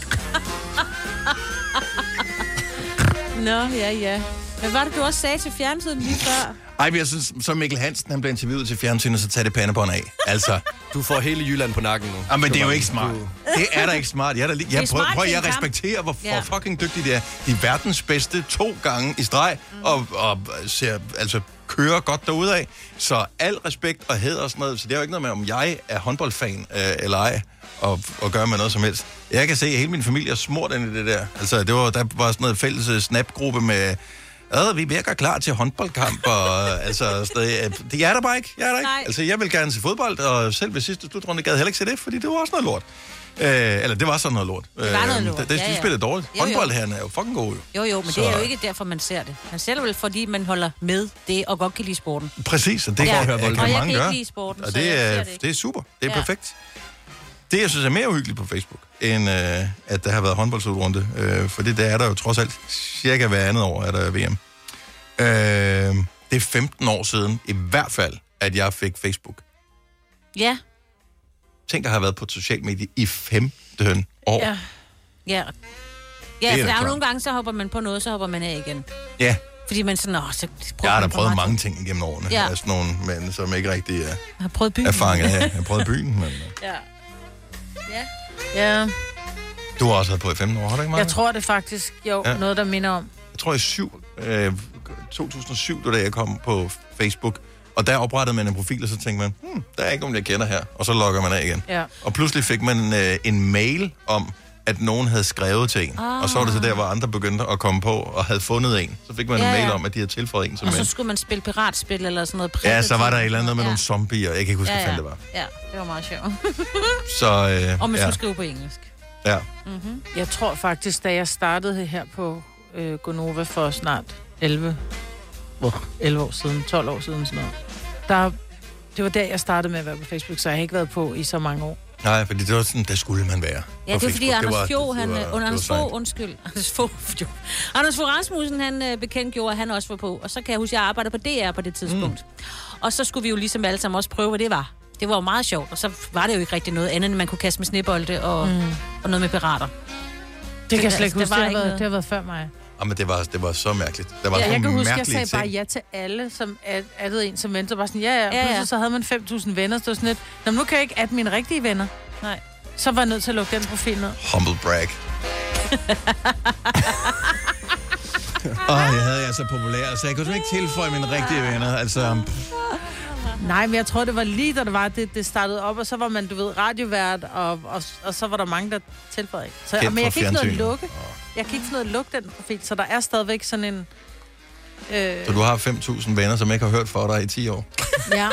Nå, ja, ja. Men var det, du også sagde til fjernsynet lige før? Ej, men jeg synes, så Mikkel Hansen, han blev interviewet til fjernsynet, så tag det pandebånd af. Altså. Du får hele Jylland på nakken nu. Ah, men det er jo ikke smart. Det er da ikke smart. Jeg, er da lige, jeg prøver, prøver jeg at respektere, hvor, Ja. hvor fucking dygtige de er. De er verdens bedste to gange i streg, mm. og, og ser, altså, kører godt derudad. Så al respekt og hæder og sådan noget. Så det er jo ikke noget med, om jeg er håndboldfan øh, eller ej, og, og gør med noget som helst. Jeg kan se, at hele min familie er smurt ind i det der. Altså, det var, der var sådan noget fælles snapgruppe med... Øh, vi virker klar til håndboldkamp, og altså, stadig, det er der bare ikke. Jeg er der ikke. Altså, jeg vil gerne se fodbold, og selv ved sidste slutrunde gad jeg heller ikke se det, fordi det var også noget lort. Øh, eller det var sådan noget lort. Det var noget lort, Det, det, ja, de ja. spillede dårligt. Jo, jo. Håndboldherren er jo fucking gode, jo. Jo, jo, men Så- det er jo ikke derfor, man ser det. Man ser det vel, fordi man holder med det, og godt kan lide sporten. Præcis, og det Ja. kan, Og kan jeg mange kan ikke gøre. lide sporten, og så det jeg ser er, det ikke. det er super. Det er Ja. perfekt. Det, jeg synes er mere uhyggeligt på Facebook, end øh, at der har været håndboldsudrunde, øh, for det der er der jo trods alt cirka hver andet år, er der V M. Øh, det er femten år siden, i hvert fald, at jeg fik Facebook. Ja. Tænk at have været på et socialt medie i femten år. Ja. Ja. Ja, da for der er jo klart. nogle gange, så hopper man på noget, så hopper man af igen. Ja, Fordi man sådan, åh, så jeg har da man for prøvet meget mange tid. ting igennem årene. Ja. Ja. Af sådan nogle mænd, som ikke rigtig er Jeg har prøvet byen. erfaring af. Jeg har prøvet byen, men Ja. Ja. Ja, du har også været på i femten år, har du ikke, Maja? jeg tror det faktisk, jo, Ja. ja. noget, der minder om. Jeg tror i syv, øh, to tusind og syv, da jeg kom på Facebook, og der oprettede man en profil, og så tænkte man, hmm, der er ikke nogen, jeg kender her, og så logger man af igen. Ja. Og pludselig fik man øh, en mail om, at nogen havde skrevet til en, Ah. og så var det så der, hvor andre begyndte at komme på, og havde fundet en. Så fik man Ja, en mail ja. om, at de havde tilføjet en som Og så en. skulle man spille piratspil eller sådan noget. Ja, så var der et ting. eller andet med Ja. nogle zombier, jeg kan ikke huske, Ja, hvad ja. fanden det var. Ja, det var meget sjovt. Så, øh, Og man ja. skulle skrive på engelsk. Ja. Mm-hmm. Jeg tror faktisk, da jeg startede her på øh, Gonova for snart elleve, oh, elleve år siden, tolv år siden sådan noget, der Det var der, jeg startede med at være på Facebook, så jeg har ikke været på i så mange år. Nej, fordi det var sådan, der skulle man være. Ja, det var fordi Anders var, Fogh, han, var, under Anders Fogh, undskyld, Anders Fogh, Anders Fogh Rasmussen, han øh, bekendtgjorde, at han også var på, og så kan jeg huske, at jeg arbejdede på D R på det tidspunkt. Mm. Og så skulle vi jo ligesom alle sammen også prøve, hvad det var. Det var jo meget sjovt, og så var det jo ikke rigtig noget andet, end man kunne kaste med snebolde og, mm. og noget med pirater. Det, det kan jeg slet ikke huske, det har, været, det har været før mig. Jamen, det var, det var så mærkeligt. Der var ja, jeg kan huske, jeg sagde ting. bare ja til alle, som addede en som ven. Så bare sådan, ja, ja. ja, ja. Så havde man fem tusind venner, så det var sådan lidt, nå, nu kan jeg ikke adde mine rigtige venner. Nej. Så var jeg nødt til at lukke den profil ned. Humble brag. Åh, oh, jeg havde jeg så populær, så jeg kunne ikke tilføje mine rigtige venner. Altså... Nej, men jeg tror, det var lige, da det var, det, det startede op, og så var man, du ved, radiovært, og, og, og så var der mange, der tilføjede ikke. Så, men jeg kan ikke noget at lukke. Jeg kan ikke noget at lukke den profil, så der er stadigvæk sådan en... Øh... Så du har fem tusind venner, som ikke har hørt for dig i ti år? Ja.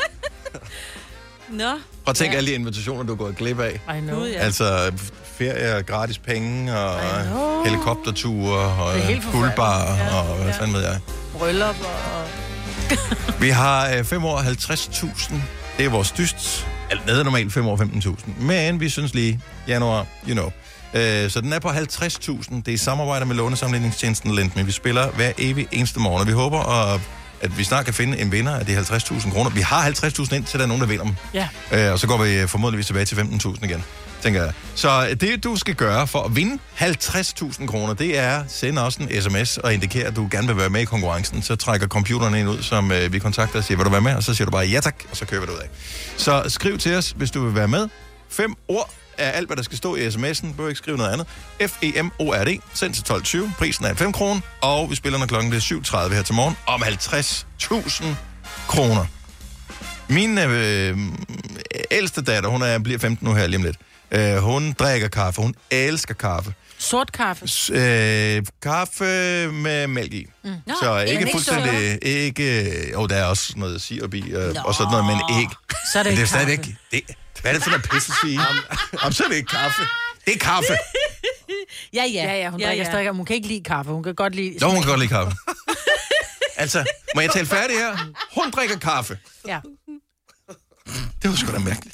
Nå. Prøv at tænke ja. alle de invitationer, du er gået glip af. I know. Altså ferie, gratis penge, og helikopterture, og guldbar, ja. og hvad ja. fanden ved jeg. Bryllup og... Vi har øh, fem år halvtreds tusind. Det er vores dyst. Altså, nede er normalt fem år femten tusind. Men vi synes lige, januar, you know. Øh, så den er på halvtreds tusind. Det er i samarbejde med lånesamligningstjenesten Lendme. Vi spiller hver evig eneste morgen, og vi håber, og, at vi snart kan finde en vinder af de halvtreds tusind kroner. Vi har halvtreds tusind ind, til der er nogen, der vinder dem. Ja. Øh, og så går vi formodentligvis tilbage til femten tusind igen, tænker jeg. Så det, du skal gøre for at vinde halvtreds tusind kroner, det er at sende os en sms og indikere, at du gerne vil være med i konkurrencen. Så trækker computeren ind ud, som øh, vi kontakter og siger, vil du være med? Og så siger du bare ja tak, og så kører vi det ud af. Så skriv til os, hvis du vil være med. Fem ord er alt, hvad der skal stå i sms'en. Du behøver ikke skrive noget andet. F E M O R D, send til tolv tyve. Prisen er fem kroner, og vi spiller, når klokken er syv tredive her til morgen, om halvtreds tusind kroner. Min øh, ældste datter, hun er, bliver femten nu her lige om lidt. Øh, hun drikker kaffe. Hun elsker kaffe. Sort kaffe? S- øh, kaffe med mælk i. Mm. Nå, så ikke ikke fuldstændig... Ikke, jo, der er også noget sirup i, og, og sådan noget, men ikke. Så er det, det ikke er kaffe. Ikke, det, hvad er det for noget pisse at sige? Om, om så er det ikke kaffe. Det er kaffe. Ja, ja. Ja, ja, hun ja, drikker ja. Hun kan ikke lide kaffe. Hun kan godt lide... Jo, hun kan godt lide kaffe. Altså, må jeg tale færdig her? Hun drikker kaffe. Ja. Det var sgu da mærkeligt.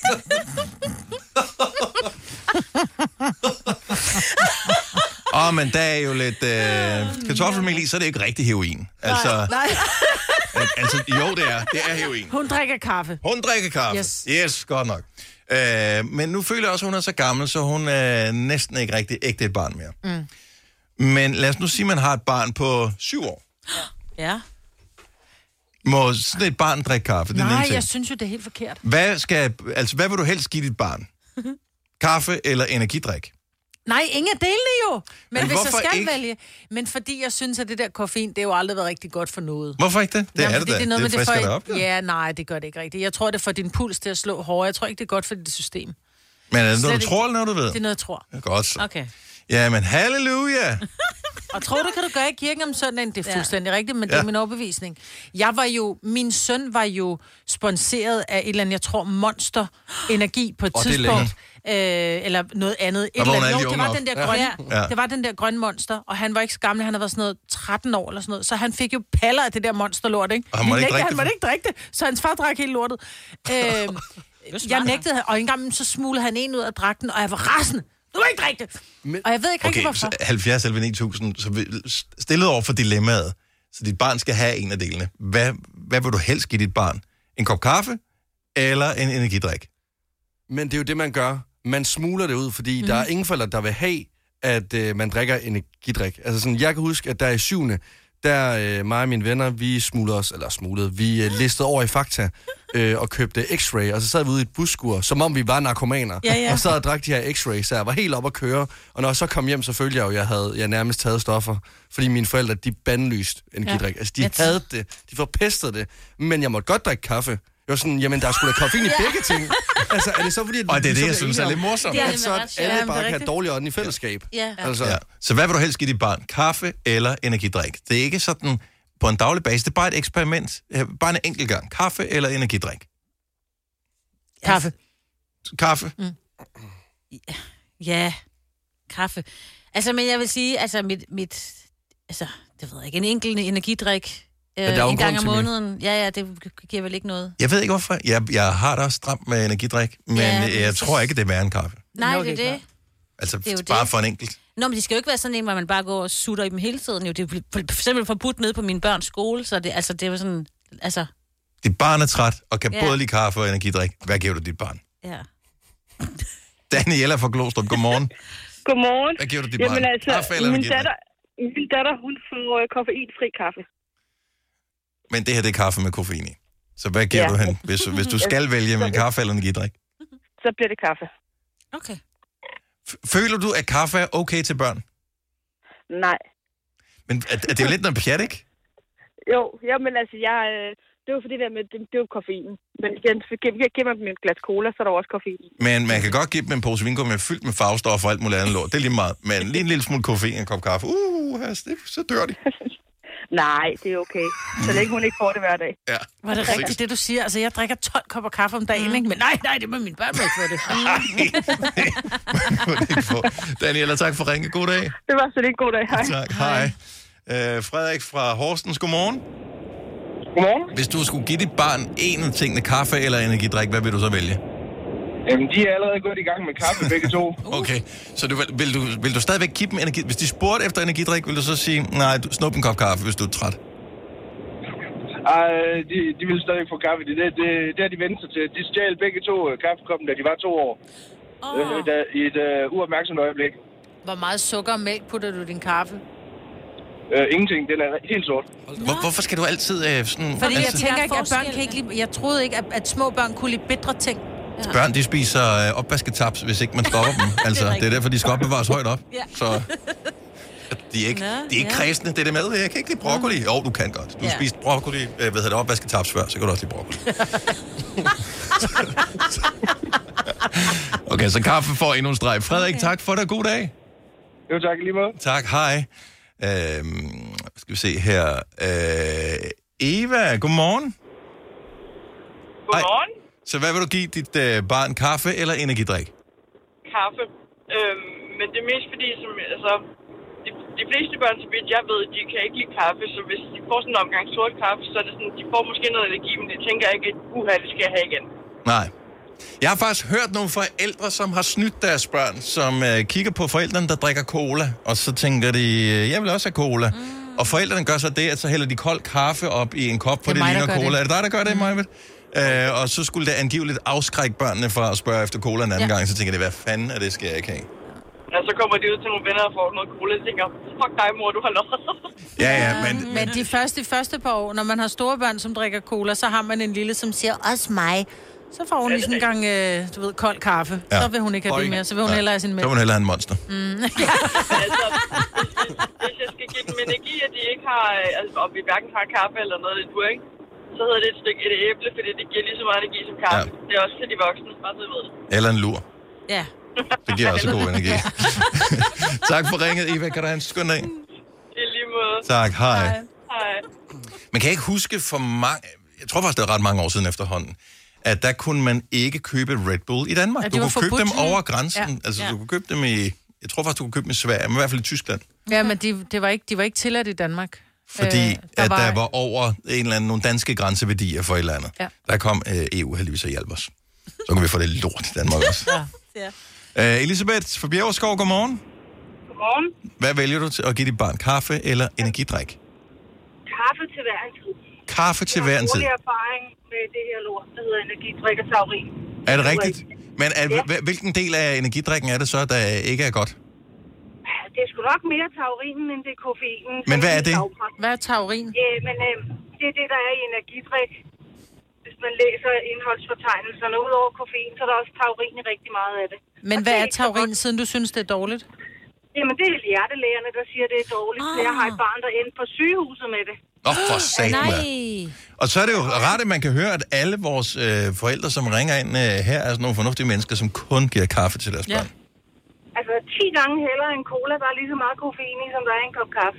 Åh, oh, men der er jo lidt øh, kartoffelmel i, så er det ikke rigtig heroin. Altså, nej, nej. altså, jo, det er. Det er heroin. Hun drikker kaffe. Hun drikker kaffe. Yes, yes godt nok. Øh, men nu føler jeg også, at hun er så gammel, så hun er næsten ikke rigtig ægte et barn mere. Mm. Men lad os nu sige, at man har et barn på syv år. Ja. Må sådan et barn drikke kaffe? Det er nej, jeg synes jo, det er helt forkert. Hvad, skal, altså, hvad vil du helst give dit barn? Kaffe eller energidrik? Nej, ingen af delene jo. Men, men hvis jeg skal ikke? vælge... Men fordi jeg synes, at det der koffein, det har jo aldrig været rigtig godt for noget. Hvorfor ikke det? Det Jamen, er det da. Det, er noget, det, det frisker for... dig op. Ja. ja, nej, det gør det ikke rigtigt. Jeg tror, det får din puls til at slå hårdere. Jeg tror ikke, det er godt for dit system. Men er det noget, Slet du tror, eller noget, du ved? Det er noget, jeg tror. Ja, godt så. Okay. Ja, men halleluja! Og tror du, kan du gøre i kirken om søndagen? Det er fuldstændig ja. rigtigt, men det ja. er min overbevisning. Jeg var jo, min søn var jo sponsoreret af et eller andet, jeg tror, Monster Energi på et oh, tidspunkt. Øh, eller noget andet. Et eller andet. Jo, det var den der grønne, ja. det var den der grønne Monster, og han var ikke så gammel, han havde været sådan noget tretten år eller sådan noget, så han fik jo paller af det der Monsterlort, ikke? Og han måtte ikke, ikke, han måtte ikke drikke det, så hans far drak hele lortet. øh, jeg nægtede, og en gang så smuglede han en ud af dragten, og jeg var rasende. Du må ikke drikke det. Men, og jeg ved ikke rigtig, okay, hvorfor. halvfjerds eller ni tusind, så vi stillet over for dilemmaet, så dit barn skal have en af delene. Hvad, hvad vil du helst give dit barn? En kop kaffe eller en energidrik? Men det er jo det, man gør. Man smugler det ud, fordi mm. der er ingen forældre, der vil have, at øh, man drikker energidrik. Altså sådan, jeg kan huske, at der i syvende, der øh, mig og mine venner, vi smuglede os, eller smuglede, vi øh, listede over i Fakta øh, og købte X-ray, og så sad vi ude i et busskur, som om vi var narkomaner, ja, ja. og så og drak de her X-ray, så jeg var helt op at køre, og når jeg så kom hjem, så følte jeg jo, at jeg havde jeg nærmest taget stoffer, fordi mine forældre, de bandlyst energidrik. Ja. Altså, de havde det, de forpestede det, men jeg måtte godt drikke kaffe. Jeg var sådan, jamen, der er sgu da koffein i ja. begge ting. Altså, er det så fordi... At og det er det, jeg synes er lidt morsomt. Ja, så at alle ja, bare kan have dårlig ånd i fællesskab. Ja. Altså. Ja. Så hvad vil du helst give dit barn? Kaffe eller energidrik? Det er ikke sådan på en daglig basis. Det er bare et eksperiment. Bare en enkelt gang. Kaffe eller energidrik? Kaffe. Kaffe? Mm. Ja, kaffe. Altså, men jeg vil sige, altså, mit, mit altså, det ved jeg ikke, en enkelt energidrik Øh, der er jo en en gang grund om til, vi- måneden. Ja, ja, det giver vel ikke noget. Jeg ved ikke hvorfor. Jeg, jeg har da også stramt med energidrik, men Ja, ja, det er jeg så- tror ikke, det er værre end kaffe. Nej, det er det. Altså, Det er jo bare det. for en enkelt. Nå, men de skal jo ikke være sådan en, hvor man bare går og sutter i dem hele tiden. Jo, det er for for eksempel forbudt nede på min børns skole, så det, altså, det er jo sådan... Altså, Dit barn er træt og kan Ja. både lide kaffe og energidrik. Hvad giver du dit barn? ja. Daniela fra Glostrup, godmorgen. Godmorgen. Hvad giver du dit Jamen barn? altså, Kaffe eller min energidrik? datter, min datter, hun får øh, koffeinfri kaffe. Men det her, det er kaffe med koffein i. Så hvad giver Ja. du hen, hvis, hvis du skal vælge med kaffe eller energidrik? Så bliver det kaffe. Okay. F- Føler du, at kaffe er okay til børn? Nej. Men er, er det jo lidt noget pjat, ikke? Jo, jamen altså, jeg, øh, det er jo fordi, der med, det, det er jo koffein. Men igen, så giver giver- giver man dem et glas cola, så er der jo også koffein. i. Men man kan godt give dem en pose vingummi fyldt med farvestoffer og alt muligt andet lort. Det er lige meget. Men lige en lille smule koffein og en kop kaffe. Uh, det, så dør de. Nej, det er okay. Så længe hun ikke får det hver dag. Ja. Var det rigtigt, det du siger? Altså, jeg drikker tolv kopper kaffe om dagen, mm. ikke? Men nej, nej, det må mine børn må ikke få det. Må det ikke få. Daniela, tak for ringe. God dag. Det var så lidt god dag. Hej. Tak, hej. Øh, Frederik fra Horsens, godmorgen. Godmorgen. Hvis du skulle give dit barn en af tingene, kaffe eller energidrik, hvad vil du så vælge? Jamen, de er allerede gået i gang med kaffe, begge to. Okay, så du, vil, vil, du, vil du stadigvæk give dem energi? Hvis de spurgte efter energidrik, vil du så sige, nej, du snup en kop kaffe, hvis du er træt? Ej, de, de vil stadig få kaffe. Det, det, det, det har de vendt sig til. De stjal begge to øh, kaffekoppen, da de var to år. Åh. Øh, da, I et uh, uopmærksomt øjeblik. Hvor meget sukker og mælk putter du i din kaffe? Øh, ingenting. Den er helt sort. Hvor, hvorfor skal du altid øh, sådan... Fordi jeg altså, tænker ikke, at børn kan ikke lide... Jeg troede ikke, at, at små børn kunne lide bitre ting. Ja. børn, de spiser øh, opvasketaps, hvis ikke man stopper dem. Altså, det, er det er derfor, de skal opbevares højt op. Ja. Så de er ikke, Nå, de er ikke ja. kredsende, det er det med. Jeg kan ikke lide broccoli. Jo, du kan godt. Du har Ja. spist broccoli, øh, hvad hedder det, opvasketaps før, så kan du også lide broccoli. Okay, så kaffe får endnu en streg. Frederik, okay. Tak for det. God dag. Jo, tak lige måde. Tak, hej. Øhm, skal vi se her. Øh, Eva, godmorgen. Godmorgen. Hej. Så hvad vil du give dit øh, barn, kaffe eller energidrik? Kaffe. Øhm, men det er mest fordi, som, altså, de, de fleste børn, så vidt jeg ved, de kan ikke lide kaffe, så hvis de får sådan en omgang sort kaffe, så er det sådan, de får måske noget energi, men det tænker jeg ikke, uha, det skal jeg have igen. Nej. Jeg har faktisk hørt nogle forældre, som har snydt deres børn, som øh, kigger på forældrene, der drikker cola, og så tænker de, øh, jeg vil også have cola. Mm. Og forældrene gør så det, at så hælder de kold kaffe op i en kop, for det, mig, det der ligner gør cola. det. Er det dig, der gør det, mm. Majbet? Øh, og så skulle det angiveligt afskrække børnene fra at spørge efter cola en anden ja. gang, så tænker de, hvad fanden er det, skal jeg ikke have? Og så kommer de ud til nogle venner og får noget cola, og tænker, fuck dig, mor, du har lov. Ja, ja, men... Men de første, de første par år, når man har store børn, som drikker cola, så har man en lille, som siger, også mig. Så får hun lige sådan en gang, øh, du ved, kold kaffe. Ja. Så vil hun ikke have det mere. Så vil hun Nej. hellere have sin Så mælk. vil hun hellere have en monster. Mm. altså, hvis, hvis jeg skal give dem energi, at de ikke har, altså, og vi hverken har kaffe eller noget, det du ikke, så hedder det et stykke et æble, fordi det giver lige så meget energi som kaffe. Ja. Det er også til de voksne, bare så I ved det. Eller en lur. Ja. Det giver også god energi. Tak for ringet, Eva. Kan du have en skøn dag? I lige måde. Tak, hej. Hej. Man kan ikke huske for mange... Jeg tror faktisk, det er ret mange år siden efterhånden, at der kunne man ikke købe Red Bull i Danmark. Ja, Ja, det du var kunne købe forbudt. dem over grænsen. Ja. Altså, Ja. du kunne købe dem i... Jeg tror faktisk, du kunne købe dem i Sverige, men i hvert fald i Tyskland. Ja, men de, det var ikke, de var ikke tilladt i Danmark. Fordi Øh, øh, der at var- der var over en eller anden, nogle danske grænseværdier for et eller andet. Ja. Der kom øh, E U heldigvis og hjalp os. Så kan vi få det lort i Danmark også. Ja. Øh, Elisabeth fra Bjergskov, godmorgen. Godmorgen. Hvad vælger du til at give dit barn? Kaffe eller energidrik? Kaffe til hver en tid. Kaffe til hver en tid. Jeg har dårlig erfaring med det her lort, der hedder energidrik og taurin. Er det rigtigt? Men er, ja. hvilken del af energidrikken er det så, der ikke er godt? Det er sgu nok mere taurinen, end det er koffeinen. Men hvad er det? Hvad er taurin? Ja, men øh, det er det, der er i energidrik. Hvis man læser indholdsfortegnelserne, udover koffein, så er der også taurin i rigtig meget af det. Men Og hvad det er ikke så taurin, godt. siden du synes, det er dårligt? Jamen, det er hjertelægerne, der siger, at det er dårligt. Ah. Jeg har et barn, der endte på sygehuset med det. Nå, for satan. Nej. Og så er det jo rart, at man kan høre, at alle vores øh, forældre, som ringer ind øh, her, er sådan nogle fornuftige mennesker, som kun giver kaffe til deres børn. Altså, ti gange hellere en cola, der er lige så meget koffein i, som der er en kop kaffe.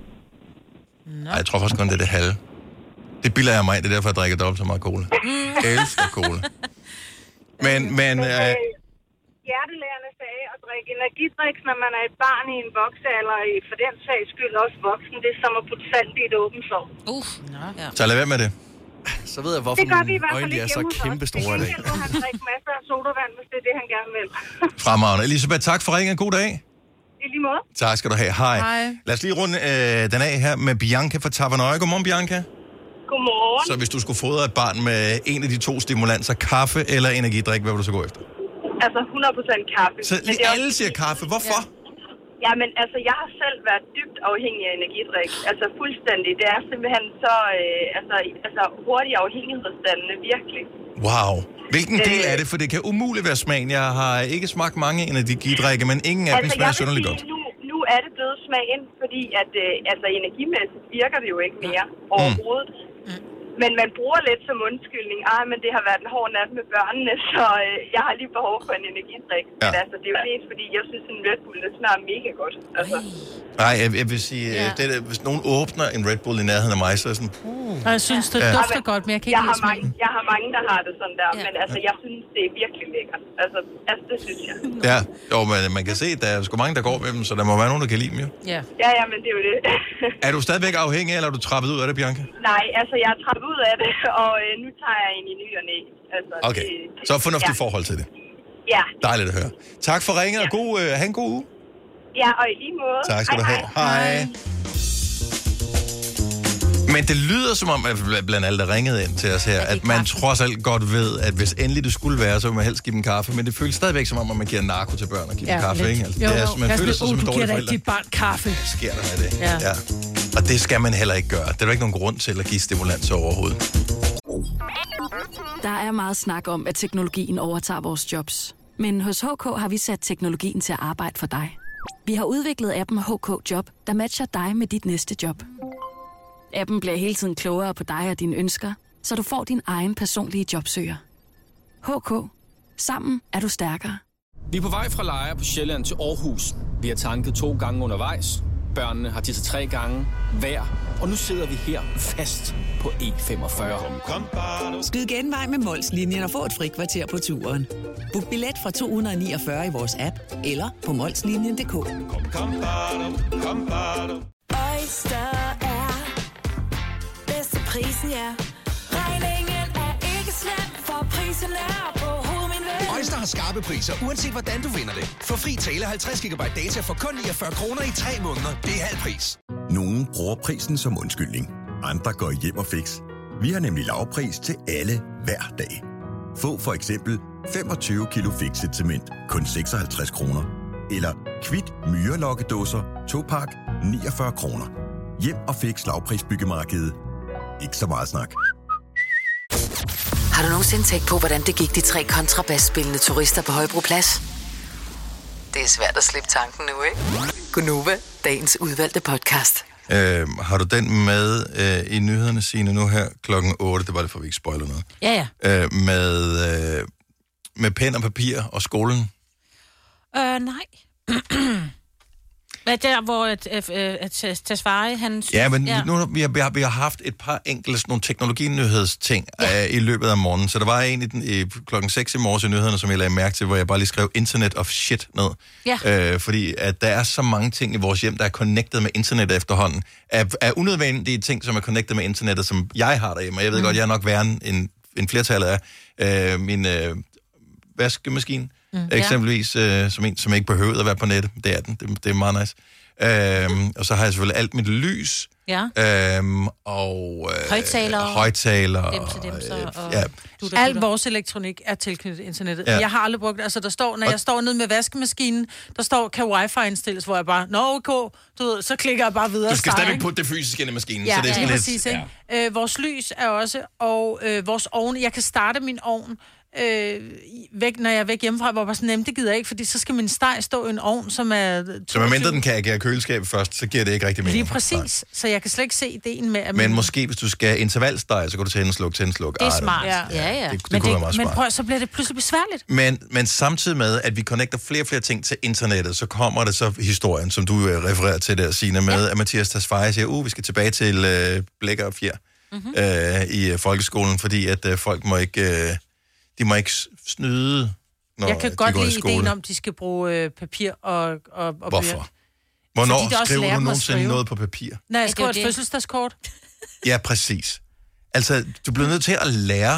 Ej, jeg tror faktisk kun, det er det halve. Det bilder jeg mig ind, det er derfor, jeg drikker dobbelt så meget cola. Jeg elsker cola. Men, men øh, hjertelærende sag at drikke energidriks, når man er et barn i en voksealder, i for den sags skyld også voksen. Det er som at putte salt i et åbent sår. Uh, ja. Så lad være med det. Så ved jeg, hvorfor det gør vi i mine hvert øjne fald de er ikke så hjemme hos os. kæmpe store i dag. Det kan han drikke masser af sodavand, hvis det er det, han gerne vil. Fremragende. Elisabeth, tak for ringen. God dag. I lige måde. Tak skal du have. Hej. Hej. Lad os lige runde øh, den af her med Bianca fra Tavanøje. Godmorgen, Bianca. Godmorgen. Så hvis du skulle fodre et barn med en af de to stimulanser, kaffe eller energidrik, hvad vil du så gå efter? Altså hundrede procent kaffe. Så Men det er alle også- siger kaffe. Hvorfor? Ja. Jamen, altså, jeg har selv været dybt afhængig af energidrik. Altså, fuldstændig. Det er simpelthen så øh, altså, altså, hurtig afhængighedsdannende, virkelig. Wow. Hvilken del er det? For det kan umuligt være smagen. Jeg har ikke smagt mange energidrikke, men ingen af dem Altså, smager jeg vil synderligt sige, godt. nu, nu er det blevet smagen, fordi at, øh, altså, energimæssigt virker det jo ikke mere overhovedet. Mm. Men man bruger lidt som undskyldning. Ah, men det har været en hård nat med børnene, så øh, jeg har lige behov for en energidrik. Ja. Men altså, det er jo mest, fordi jeg synes, en Red Bull, det smager mega godt. Altså. Nej, jeg, jeg vil sige, Ja. ja. det der, hvis nogen åbner en Red Bull i nærheden af mig, så er jeg sådan... Og jeg synes, det Ja. dufter godt, men jeg kan ikke jeg lide har, mange, smagen. jeg har mange, der har det sådan der, ja. Men altså, jeg synes, det er virkelig lækkert. Altså, altså det synes jeg. Ja, jo, men man kan se, at der er sgu mange, der går med dem, så der må være nogen, der kan lide dem jo. Ja, ja, ja men det er jo det. Er du stadigvæk afhængig, eller er du trappet ud af det, Bianca? Nej, altså, jeg er trappet ud af det, og øh, nu tager jeg en i ny og næ. Altså, Okay, det, det, så fornuftigt ja. forhold til det. Ja, Dejligt at høre. Tak for ringet, og god, øh, have en god uge. ja, og i lige måde. Tak skal du have. Hej. Men det lyder som om, at blandt alle, der ringede ind til os her, at man trods alt godt ved, at hvis endelig det skulle være, så vil man helst give dem kaffe. Men det føles stadigvæk som om, at man giver narko til børn og giver dem kaffe, lidt. ikke? Altså, Jo, det er, jo. man Jeg føler er sig sådan, som "Uh, en du dårlig giver da forælder. ikke dit barn kaffe. Sker der med det? Ja. Ja. Og det skal man heller ikke gøre. Det er der ikke nogen grund til at give stimulans overhovedet. Der er meget snak om, at teknologien overtager vores jobs. Men hos H K har vi sat teknologien til at arbejde for dig. Vi har udviklet appen H K Job, der matcher dig med dit næste job. Appen bliver hele tiden klogere på dig og dine ønsker, så du får din egen personlige jobsøger. H K. Sammen er du stærkere. Vi er på vej fra Lejre på Sjælland til Aarhus. Vi har tanket to gange undervejs. Børnene har tisset tre gange hver. Og nu sidder vi her fast på E femogfyrre. Skyd genvej med Molslinjen og få et fri kvarter på turen. Book billet fra to hundrede niogfyrre i vores app eller på molslinjen punktum d k. Oyster er bedst til prisen, ja. Regningen er ikke slem, for prisen er på hovedet. Oyster har skarpe priser, uanset hvordan du vinder det. Få fri tale halvtreds gigabyte data for kun niogfyrre kroner i tre måneder. Det er halv pris. Nogle bruger prisen som undskyldning. Andre går hjem og fix. Vi har nemlig lavpris til alle hver dag. Få for eksempel femogtyve kilo Fixit cement kun seksoghalvtreds kroner. Eller Kvit myrelokkedåser to pakke niogfyrre kroner. Hjem og fix lavprisbyggemarkedet. Ikke så meget snak. Har du nogensinde tænkt på, hvordan det gik de tre kontrabasspillende turister på Højbroplads? Det er svært at slippe tanken nu, ikke? Gunova, dagens udvalgte podcast. Øh, har du den med øh, i nyhederne, Signe, nu her klokken otte? Det var det, for vi ikke spoiler noget. Ja, ja. Øh, med, øh, med pen og papir og skolen. Øh, nej. Hvad der, hvor at, at, at, at Tesfaye, han synes... Ja, men ja. Nu, vi, har, vi, har, vi har haft et par enkelte sådan nogle teknologinyhedsting ja. øh, i løbet af morgenen. Så der var en i, den, i klokken seks i morges i nyhederne, som jeg lagde mærke til, hvor jeg bare lige skrev Internet of Shit ned. Ja. Øh, fordi at der er så mange ting i vores hjem, der er connected med internet efterhånden. Af, af unødvendige ting, som er connected med internettet, som jeg har derhjemme. Og jeg ved mm. godt, jeg er nok værre end, end flertallet af øh, min øh, vaskemaskine. Mm, eksempelvis, øh, som en, som ikke behøvede at være på nettet. Det er den. Det, det er meget nice. Øhm, og så har jeg selvfølgelig alt mit lys. Ja. Øhm, og... Øh, Højtalere. Højtalere. Dem til dem, så, og ja. dutter, Al vores elektronik er tilknyttet internettet. Ja. Ja. Jeg har aldrig brugt... Altså, der står, når og... jeg står nede med vaskemaskinen, der står, kan wifi indstilles, hvor jeg bare, nå, okay, du ved, så klikker jeg bare videre. Du skal start, stadigvæk putte det fysiske ind i maskinen, ja, så det er sådan ja, lidt... præcis, ikke? Ja. Øh, vores lys er også, og øh, vores ovn, jeg kan starte min ovn, Øh, væk, når jeg er væk hjemmefra, hvor jeg bare sådan, nemt, det gider jeg ikke, fordi så skal min steg stå i en ovn, som er... Så medmindre den kan agere køleskab først, så giver det ikke rigtig mening. Lige præcis, nej. Så jeg kan slet ikke se ideen med... At men min... måske, hvis du skal intervalsteg, så kan du tænde og slukke, tænde og slukke. Det er smart. Ja, ja. ja. Det, det men kunne det, være meget smart. Men prøv, så bliver det pludselig besværligt. Men, men samtidig med, at vi connecter flere og flere ting til internettet, så kommer det så historien, som du refererer til der, Signe, med, ja. At Mathias Tesfaye siger, uh, vi skal tilbage til øh, blæk og fjer mm-hmm. øh, i folkeskolen, fordi at øh, folk må ikke... Øh, de må ikke snyde når Jeg kan de godt går i lide skole. ideen om, de skal bruge øh, papir og, og, og Hvorfor? blyant. Hvornår Fordi det også skriver lærer du dem at nogensinde skrive. noget på papir? Når jeg det er skriver jo et det. fødselsdagskort. Ja, præcis. Altså, du bliver nødt til at lære...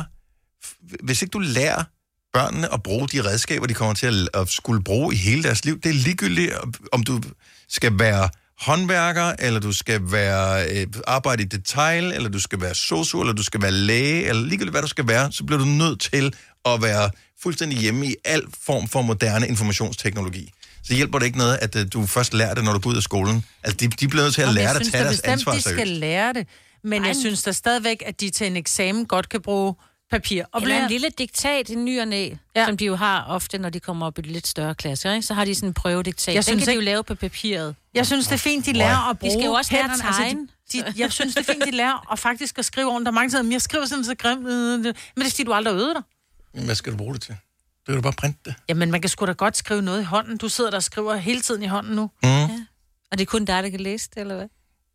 Hvis ikke du lærer børnene at bruge de redskaber, de kommer til at, at skulle bruge i hele deres liv, det er ligegyldigt, om du skal være håndværker, eller du skal være øh, arbejde i detail, eller du skal være sosu, eller du skal være læge, eller ligegyldigt hvad du skal være, så bliver du nødt til at være fuldstændig hjemme i al form for moderne informationsteknologi. Så hjælper det ikke noget, at uh, du først lærer det, når du går ud af skolen. Altså, de, de bliver nødt til at Nå, men lære jeg det at synes tage da deres bestemt, ansvar de skal seriøst. lære det. Men Ej, jeg synes da stadigvæk, at de til en eksamen godt kan bruge papir og Eller en blyant. lille diktat i ny og næ, ja. som de jo har ofte, når de kommer op i de lidt større klasser. Ikke? Så har de sådan en prøvediktat. Jeg Den synes kan de jo ikke- lave på papiret. Jeg synes, det er fint, de lærer at bruge De skal jo også lære at hænderne. tegne. Altså, de, de, jeg synes, det er fint, de lærer at faktisk at skrive ordentligt. Der er mange steder, men jeg skriver sådan så grimt. Men det er fordi, du aldrig har øvet dig. Jamen, hvad skal du bruge det til? Det kan du bare printe det. Jamen, man kan sgu da godt skrive noget i hånden. Du sidder der og skriver hele tiden i hånden nu. Mm. Ja. Og det er kun dig, der kan læse det, eller hvad?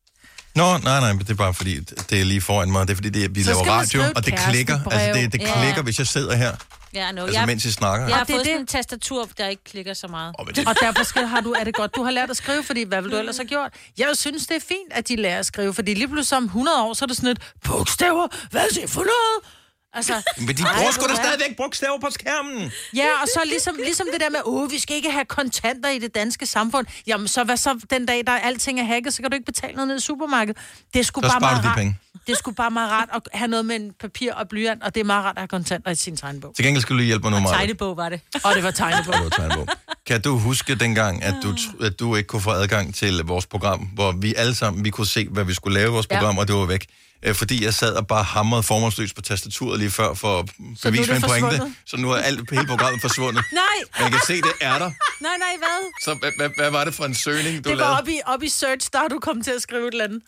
Nå, nej, nej, men det er bare fordi, det er lige foran mig. Det er fordi, det er, vi Så laver skal man radio, skrive et og det klikker. kærestebrev. Altså, det, det Ja. klikker, hvis jeg sidder her. Ja, no, Altså, jeg, mens I snakker. Jeg har Og det er fået sådan det. en tastatur, der ikke klikker så meget. Oh, det... Og derfor skal, har du, er det godt, du har lært at skrive, fordi hvad vil du ellers have gjort? Jeg synes, det er fint, at de lærer at skrive, fordi lige pludselig om hundrede år, så er det sådan et bogstaver. Hvad er det for noget? Altså, Men de ej, bruger sgu da hvor er- stadigvæk bogstaver på skærmen. Ja, og så ligesom, ligesom det der med, åh, vi skal ikke have kontanter i det danske samfund. Jamen, så hvad så den dag, der alting er hacket, så kan du ikke betale noget ned i supermarkedet. Det er sgu Så bare sparer meget du de rart. penge. Det er sgu bare meget rart at have noget med en papir og blyant, og det er meget rart at have kontanter i sin tegnebog. Til gengæld skal du lige hjælpe mig nu, Maja. Tegnebog var det. Og det var tegnebog. Det var tegnebog. Kan du huske dengang, at du, tr- at du ikke kunne få adgang til vores program, hvor vi alle sammen vi kunne se, hvad vi skulle lave i vores Ja. program, og det var væk? Øh, Fordi jeg sad og bare hamrede formålsløst på tastaturet lige før for at nu er bevise det min pointe. forsvundet? Så nu er alt, hele programmet forsvundet. Nej! Man kan se, det er der. Nej, nej, hvad? Så hvad, hvad, hvad var det for en søgning, du Det lavede? var oppe i, op i search, der har du kommet til at skrive et eller andet.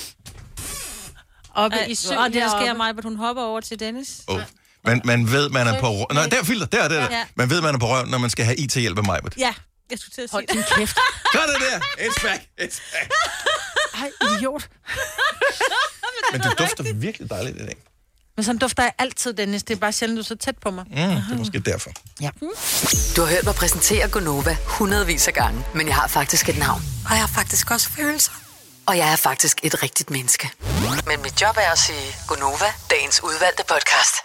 Oppe Ej, i søg og det der sker heroppe. mig, at hun hopper over til Dennis. Oh. Man, man ved, man er på røven. Nej, der er filter. Der er det der. Ja. Man ved, man er på røven, når man skal have I T-hjælp af mig. Ja, jeg skulle til at sige Hold det. din kæft. Gør det der. It's back. It's back. Ej, idiot. Men du dufter virkelig dejligt i dag. Men sådan dufter jeg altid, Dennis. Det er bare sjældent, du er så tæt på mig. Mm, det er måske derfor. Ja. Du har hørt mig præsentere Gonova hundredvis af gange, men jeg har faktisk et navn. Og jeg har faktisk også følelser. Og jeg er faktisk et rigtigt menneske. Men mit job er at sige Gonova, dagens udvalgte podcast.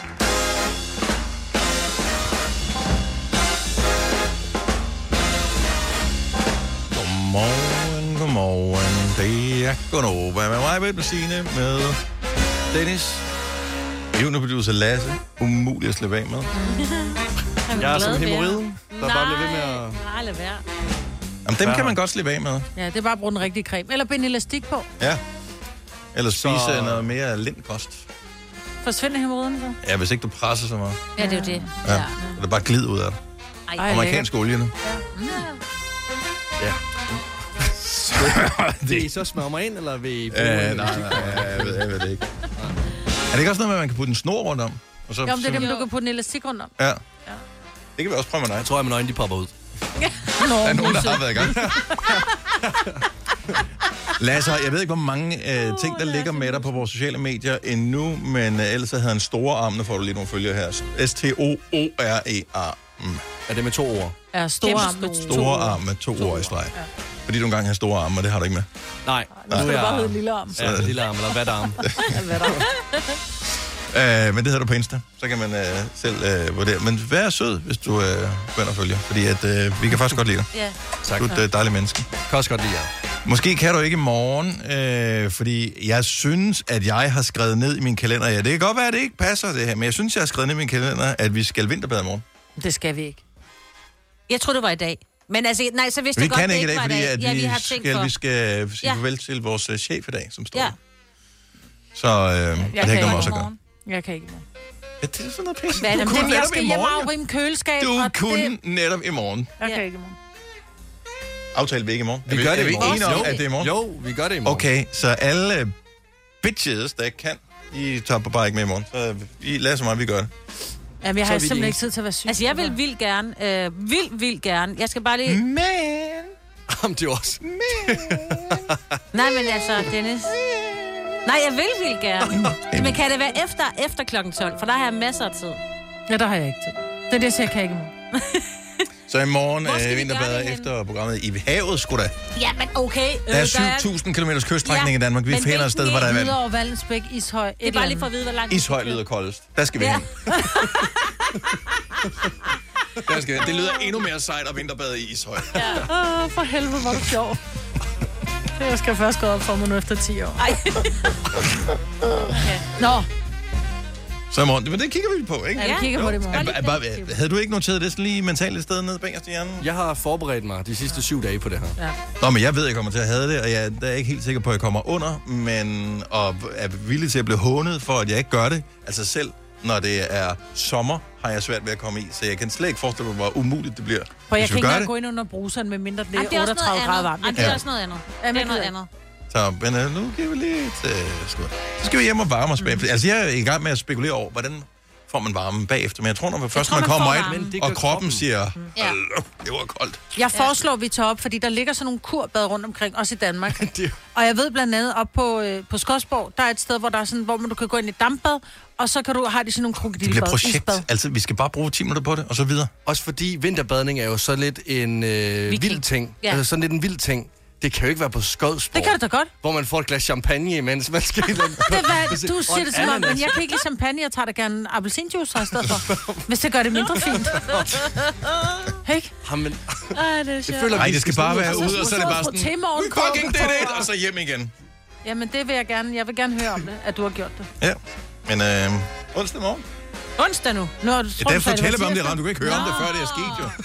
Godmorgen, godmorgen. Det er Gunova med mig, med Signe, med Dennis, juniorproducer Lasse. Umuligt at slippe af med. Jeg er som glad ved hemorrhoiden, der bare bliver ved med at... Nej, lad være. Jamen, dem kan man godt slippe af med. Ja, det er bare at bruge den rigtige creme. Eller binde elastik på. Ja. Eller spise Så- noget mere lindkost. Forsvinder hemorrhoiden så? Ja, hvis ikke du presser så meget. Ja, det er jo det. Ja. ja. Så det bare glid ud af det. Ej, Amerikansk olie nu. Ja. Vil I så smøre mig ind, eller vil I bruge Øh, en- nej, nej, jeg ved, jeg ved det ikke. Er det ikke også noget med, at man kan putte en snor rundt om? Og så, Jo, men det er så- dem, du kan putte en elastik rundt om. Ja. Det kan vi også prøve med dig. Jeg tror, at mine øjne de popper ud. Nå, Der er nogen, der Musse. har været i gang. Lasse, jeg ved ikke, hvor mange øh, ting, der ligger med dig på vores sociale medier endnu, men øh, ellers så havde han store arm, nu får du lige nogle følger her. S T O O R E R. Mm. Er det med to ord? Ja, store arm med to Store arm med to ord i streg. Fordi du engang har store arme, og det har du ikke med. Nej, Nu skal det bare hedde lille arm. Ja, lille arm, eller hvad arm. Hvad der? Øh, men det hedder du på Insta. Så kan man øh, selv øh, vurdere. Men vær sød, hvis du øh, begynder at følge. Fordi at, øh, vi kan faktisk godt lide dig. Ja. Tak. Du er et øh, dejligt menneske. Kan også godt lide jer. Måske kan du ikke i morgen, øh, fordi jeg synes, at jeg har skrevet ned i min kalender. Ja, det kan godt være, at det ikke passer det her, men jeg synes, jeg har skrevet ned i min kalender, at vi skal vinterbade i morgen. Det skal vi ikke. Jeg tror det var i dag. Men altså, nej, så vidste Vi jeg godt, kan det ikke i dag, var fordi at ja, vi, vi har tænkt skal, for. vi skal sige Ja. farvel til vores øh, chef i dag, som står Ja. der. Så øh, og det har ikke noget med os at gøre. Jeg kan ikke i morgen. Ja, det er sådan noget pisse. Hvad er Du det? kunne Jamen, jeg netop skal i hjem og morgen. afrime køleskab. Du og kunne det... netop i morgen. Jeg kan Ja. ikke i morgen. Aftaler vi ikke i morgen? Vi er gør det er i vi morgen. enige om, Jo. at det er i morgen? Jo, vi gør det i morgen. Okay, så alle bitches, der ikke kan, I tager på bare ikke med i morgen. Så I lader så meget, vi gør det. Jamen, jeg Så har er vi simpelthen de ikke tid til at være syg. Altså, jeg vil vildt gerne, øh, vildt, vildt gerne. Jeg skal bare lige... Men... Jamen, det er også. Nej, men altså, Dennis... Nej, jeg vil vildt gerne. Men kan det være efter, efter klokken tolv? For der har jeg masser af tid. Ja, der har jeg ikke tid. Det er det, så jeg kan ikke i morgen. Så i morgen Hvor skal øh, vi vinterbader gøre det efter programmet i havet, sgu da. Ja, men okay. Øh, Der er syv tusind kilometers kyststrækning i Danmark. Vi men finder et sted, hvor der er vand. Videre over Vallensbæk, Ishøj. Det er bare lige for at vide, hvor langt... Ishøj lyder koldest. Der skal vi Ja. hen. Der skal vi hen. Det lyder endnu mere sejt at vinterbade i Ishøj. Ja. Åh, for helvede, hvor er du sjov. Jeg skal først gå op for mig nu efter ti år. Ej. Okay. Nå. Så i morgen. Men det kigger vi på, ikke? Ja, vi kigger på det i morgen. Er- er- er- Havde du ikke noteret det sådan lige mentalt et sted nede bagerst i hjernen? Jeg har forberedt mig de sidste syv dage på det her. Ja. Nå, men jeg ved, at jeg kommer til at have det, og jeg er ikke helt sikker på, at jeg kommer under, men og er villig til at blive hånet for, at jeg ikke gør det. Altså selv, når det er sommer, har jeg svært ved at komme i, så jeg kan slet ikke forestille mig, hvor umuligt det bliver. For jeg hvis kan vi ikke gør engang det. gå ind under bruseren, med mindre det Ej, det er er også noget otteogtredive grader andet. varmt. Ej, det er Ja. også noget andet. Ja, Det er men noget det- andet. Så men, uh, nu giver vi lige et uh, skud. Så skal vi hjem og varme os bagefter. Altså, jeg er i gang med at spekulere over, hvordan får man varme bagefter. Men jeg tror, når man først tror, man man kommer får ind, varme. og kroppen, kroppen siger, Ja. "Hallo, det var koldt." Jeg foreslår, at vi tager op, fordi der ligger sådan nogle kurbad rundt omkring, også i Danmark. Og jeg ved blandt andet op på, øh, på Skodsborg, der er et sted, hvor, der er sådan, hvor man, du kan gå ind i et dampbad, og så kan du, har de sådan nogle Det bliver krokodilbad, projekt. isbad. Altså, vi skal bare bruge ti minutter på det, og så videre. Også fordi vinterbadning er jo så lidt en øh, Viking. vild ting. Ja. Altså sådan lidt en vild ting. Det kan jo ikke være på Skodsborg. Det kan det da godt. Hvor man får et glas champagne, mens man skal... Det er, hvad, du siger det som om, men jeg kan ikke lide champagne, jeg tager da gerne appelsinjuice i stedet for, hvis det gør det mindre fint. Ikke? Jamen, Ej, det er sjovt. føler, Nej, vi det skal skal bare sådan- være så ude, og så er det bare sådan, til morgen, we fucking did it, kål. og så hjem igen. Jamen, det vil jeg gerne. Jeg vil gerne høre om det, at du har gjort det. Ja, men øh, onsdag morgen. Onsdag nu. Nå, du Ja, tror, der du sagde, fortæller vi var om det, tirsdag. Ram. Du kan ikke høre om det, før det er sket, jo.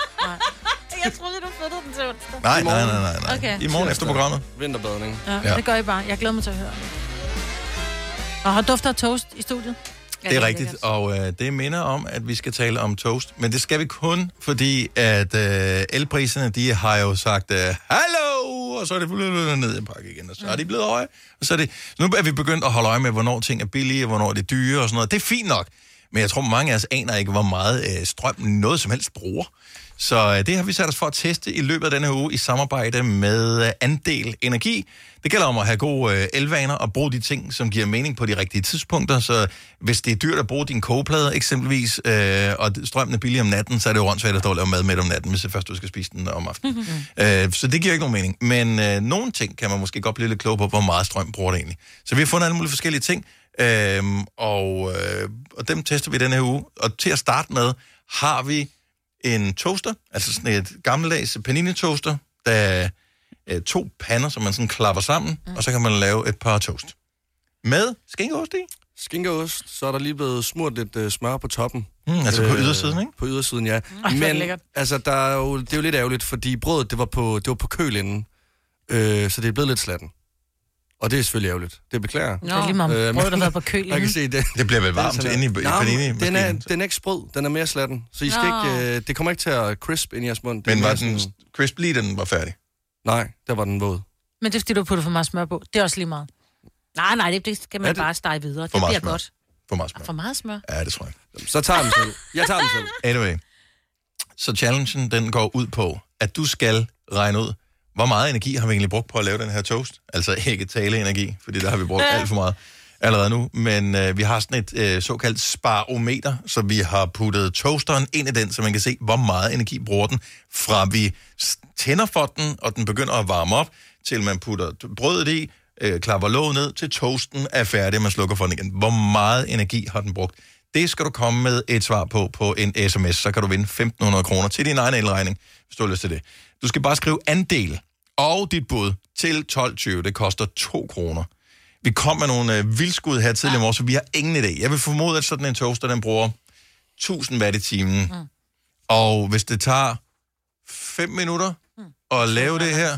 Jeg troede, du flyttede den til onsdag. Nej, nej, nej, nej. nej. Okay. I morgen efter programmet. Vinterbadning. Ja, Ja. det gør I bare. Jeg glæder mig til at høre om det. Og har dufter af toast i studiet? Det er rigtigt, og øh, det minder om, at vi skal tale om toast. Men det skal vi kun, fordi at øh, elpriserne, de har jo sagt, øh, hallo, og så er det blevet ned i en pakke igen, og så er de blevet høje. Og så er det, så nu er vi begyndt at holde øje med, hvornår ting er billige, og hvornår det er dyre og sådan noget. Det er fint nok, men jeg tror, mange af os aner ikke, hvor meget øh, strøm noget som helst bruger. Så øh, det har vi sat os for at teste i løbet af denne uge i samarbejde med øh, Andel Energi. Det gælder om at have gode øh, elvaner og bruge de ting, som giver mening på de rigtige tidspunkter. Så hvis det er dyrt at bruge din kogeplade eksempelvis, øh, og strømmen er billig om natten, så er det jo åndssvagt at stå og lave mad midt om natten, hvis det først du skal spise den om aftenen. Mm-hmm. Øh, så det giver ikke nogen mening. Men øh, nogle ting kan man måske godt blive lidt klog på, hvor meget strøm bruger det egentlig. Så vi har fundet alle mulige forskellige ting, øh, og, øh, og dem tester vi denne her uge. Og til at starte med har vi en toaster, altså sådan et gammeldags panini-toaster, der er øh, to pander, som man sådan klapper sammen, mm. og så kan man lave et par toast. Med skinkeost i? Skinkeost, så er der lige blevet smurt lidt øh, smør på toppen. Mm, altså på ydersiden, ikke? På ydersiden, ja. hvor er det Men lækkert. altså, der er jo, det er jo lidt ærgerligt, fordi brødet, det var på, det var på køl inden. Øh, så det er blevet lidt slatten. Og det er selvfølgelig ærgerligt. Det beklager jeg. Nå. Det er lige meget om brødet har været på køl Jeg kan inden. se det. Det bliver vel varmt inde i, i panini. Den er, den er ikke sprød, den er mere slatten. Så I skal Nå. ikke, øh, det kommer ikke til at crisp ind i jeres mund. Det er Men var mere den sådan- crisp lige, da den var færdig? Nej, der var den våd. Men det er fordi, du putter for meget smør på. Det er også lige meget. Nej, nej, det, det skal Er man det- bare stege videre. Det For meget bliver smør. godt. For meget smør. For meget smør? Ja, det tror jeg. Så tager den selv. Jeg tager den selv. Anyway. Så challengen, den går ud på, at du skal regne ud, hvor meget energi har vi egentlig brugt på at lave den her toast? Altså ikke taleenergi, fordi der har vi brugt alt for meget allerede nu. Men øh, vi har sådan et øh, såkaldt sparometer, så vi har puttet toasteren ind i den, så man kan se, hvor meget energi bruger den, fra vi s- tænder for den, og den begynder at varme op, til man putter t- brødet i, øh, klapper låget ned, til toasten er færdig, og man slukker for den igen. Hvor meget energi har den brugt? Det skal du komme med et svar på på en sms, så kan du vinde femten hundrede kroner til din egen elregning, hvis du har lyst til det. Du skal bare skrive andel og dit bud til tolv tyve. Det koster to kroner. Vi kom med nogle øh, vildskud her tidligere i morges, så vi har ingen idé. Jeg vil formode, at sådan en toaster, den bruger tusind watt i timen. Mm. Og hvis det tager fem minutter mm. at lave det her,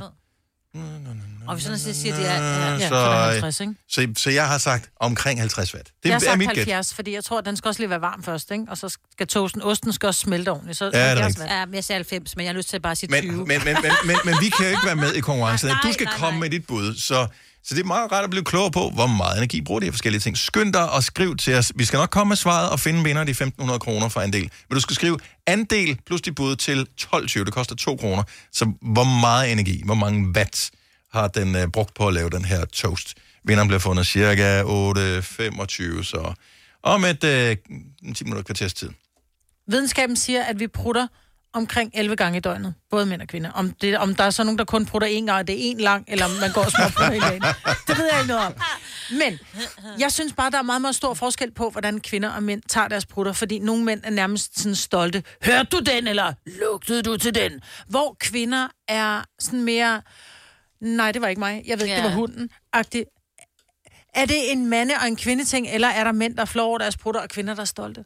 Og hvis sådan siger, at det er... Ja, Ja, ja. så er der halvtreds, ikke? så, så jeg har sagt omkring halvtreds watt. Det Jeg har er sagt mit gæt. halvfjerds, fordi jeg tror, at den skal også lige være varm først, ikke? Og så skal toasten, osten skal også smelte ordentligt. Så Ja, det er halvfjerds rigtigt. watt. Ja, men jeg siger halvfems, men jeg har lyst til at bare sige Men, tyve. men, men, men, men, men vi kan jo ikke være med i konkurrencen. Nej, Du skal nej, komme nej. med dit bud. Så, så det er meget rart at blive klogere på, hvor meget energi bruger de her forskellige ting. Skynd dig og skriv til os. Vi skal nok komme med svaret og finde vinder af de femten hundrede kroner for andel. Men du skal skrive andel plus dit bud til tolv tyve. Det koster to kroner. Så hvor meget energi, hvor mange watt har den uh, brugt på at lave den her toast? Vinderen bliver fundet cirka otte femogtyve, så om et uh, ti minutter kvarters tid. Videnskaben siger, at vi prutter omkring elleve gange i døgnet. Både mænd og kvinder. Om, det, om der er så nogen, der kun prutter en gang, og det er en lang, eller om man går og småprutter hele dagen. Det ved jeg ikke noget om. Men jeg synes bare, der er meget, meget stor forskel på, hvordan kvinder og mænd tager deres prutter. Fordi nogle mænd er nærmest sådan stolte. Hørte du den, eller lugtede du til den? Hvor kvinder er sådan mere... Nej, det var ikke mig. Jeg ved ikke, yeah. det var hunden. Agtig. Er det en mande- og en kvindeting, eller er der mænd, der flår over deres prutter, og kvinder, der er stolte?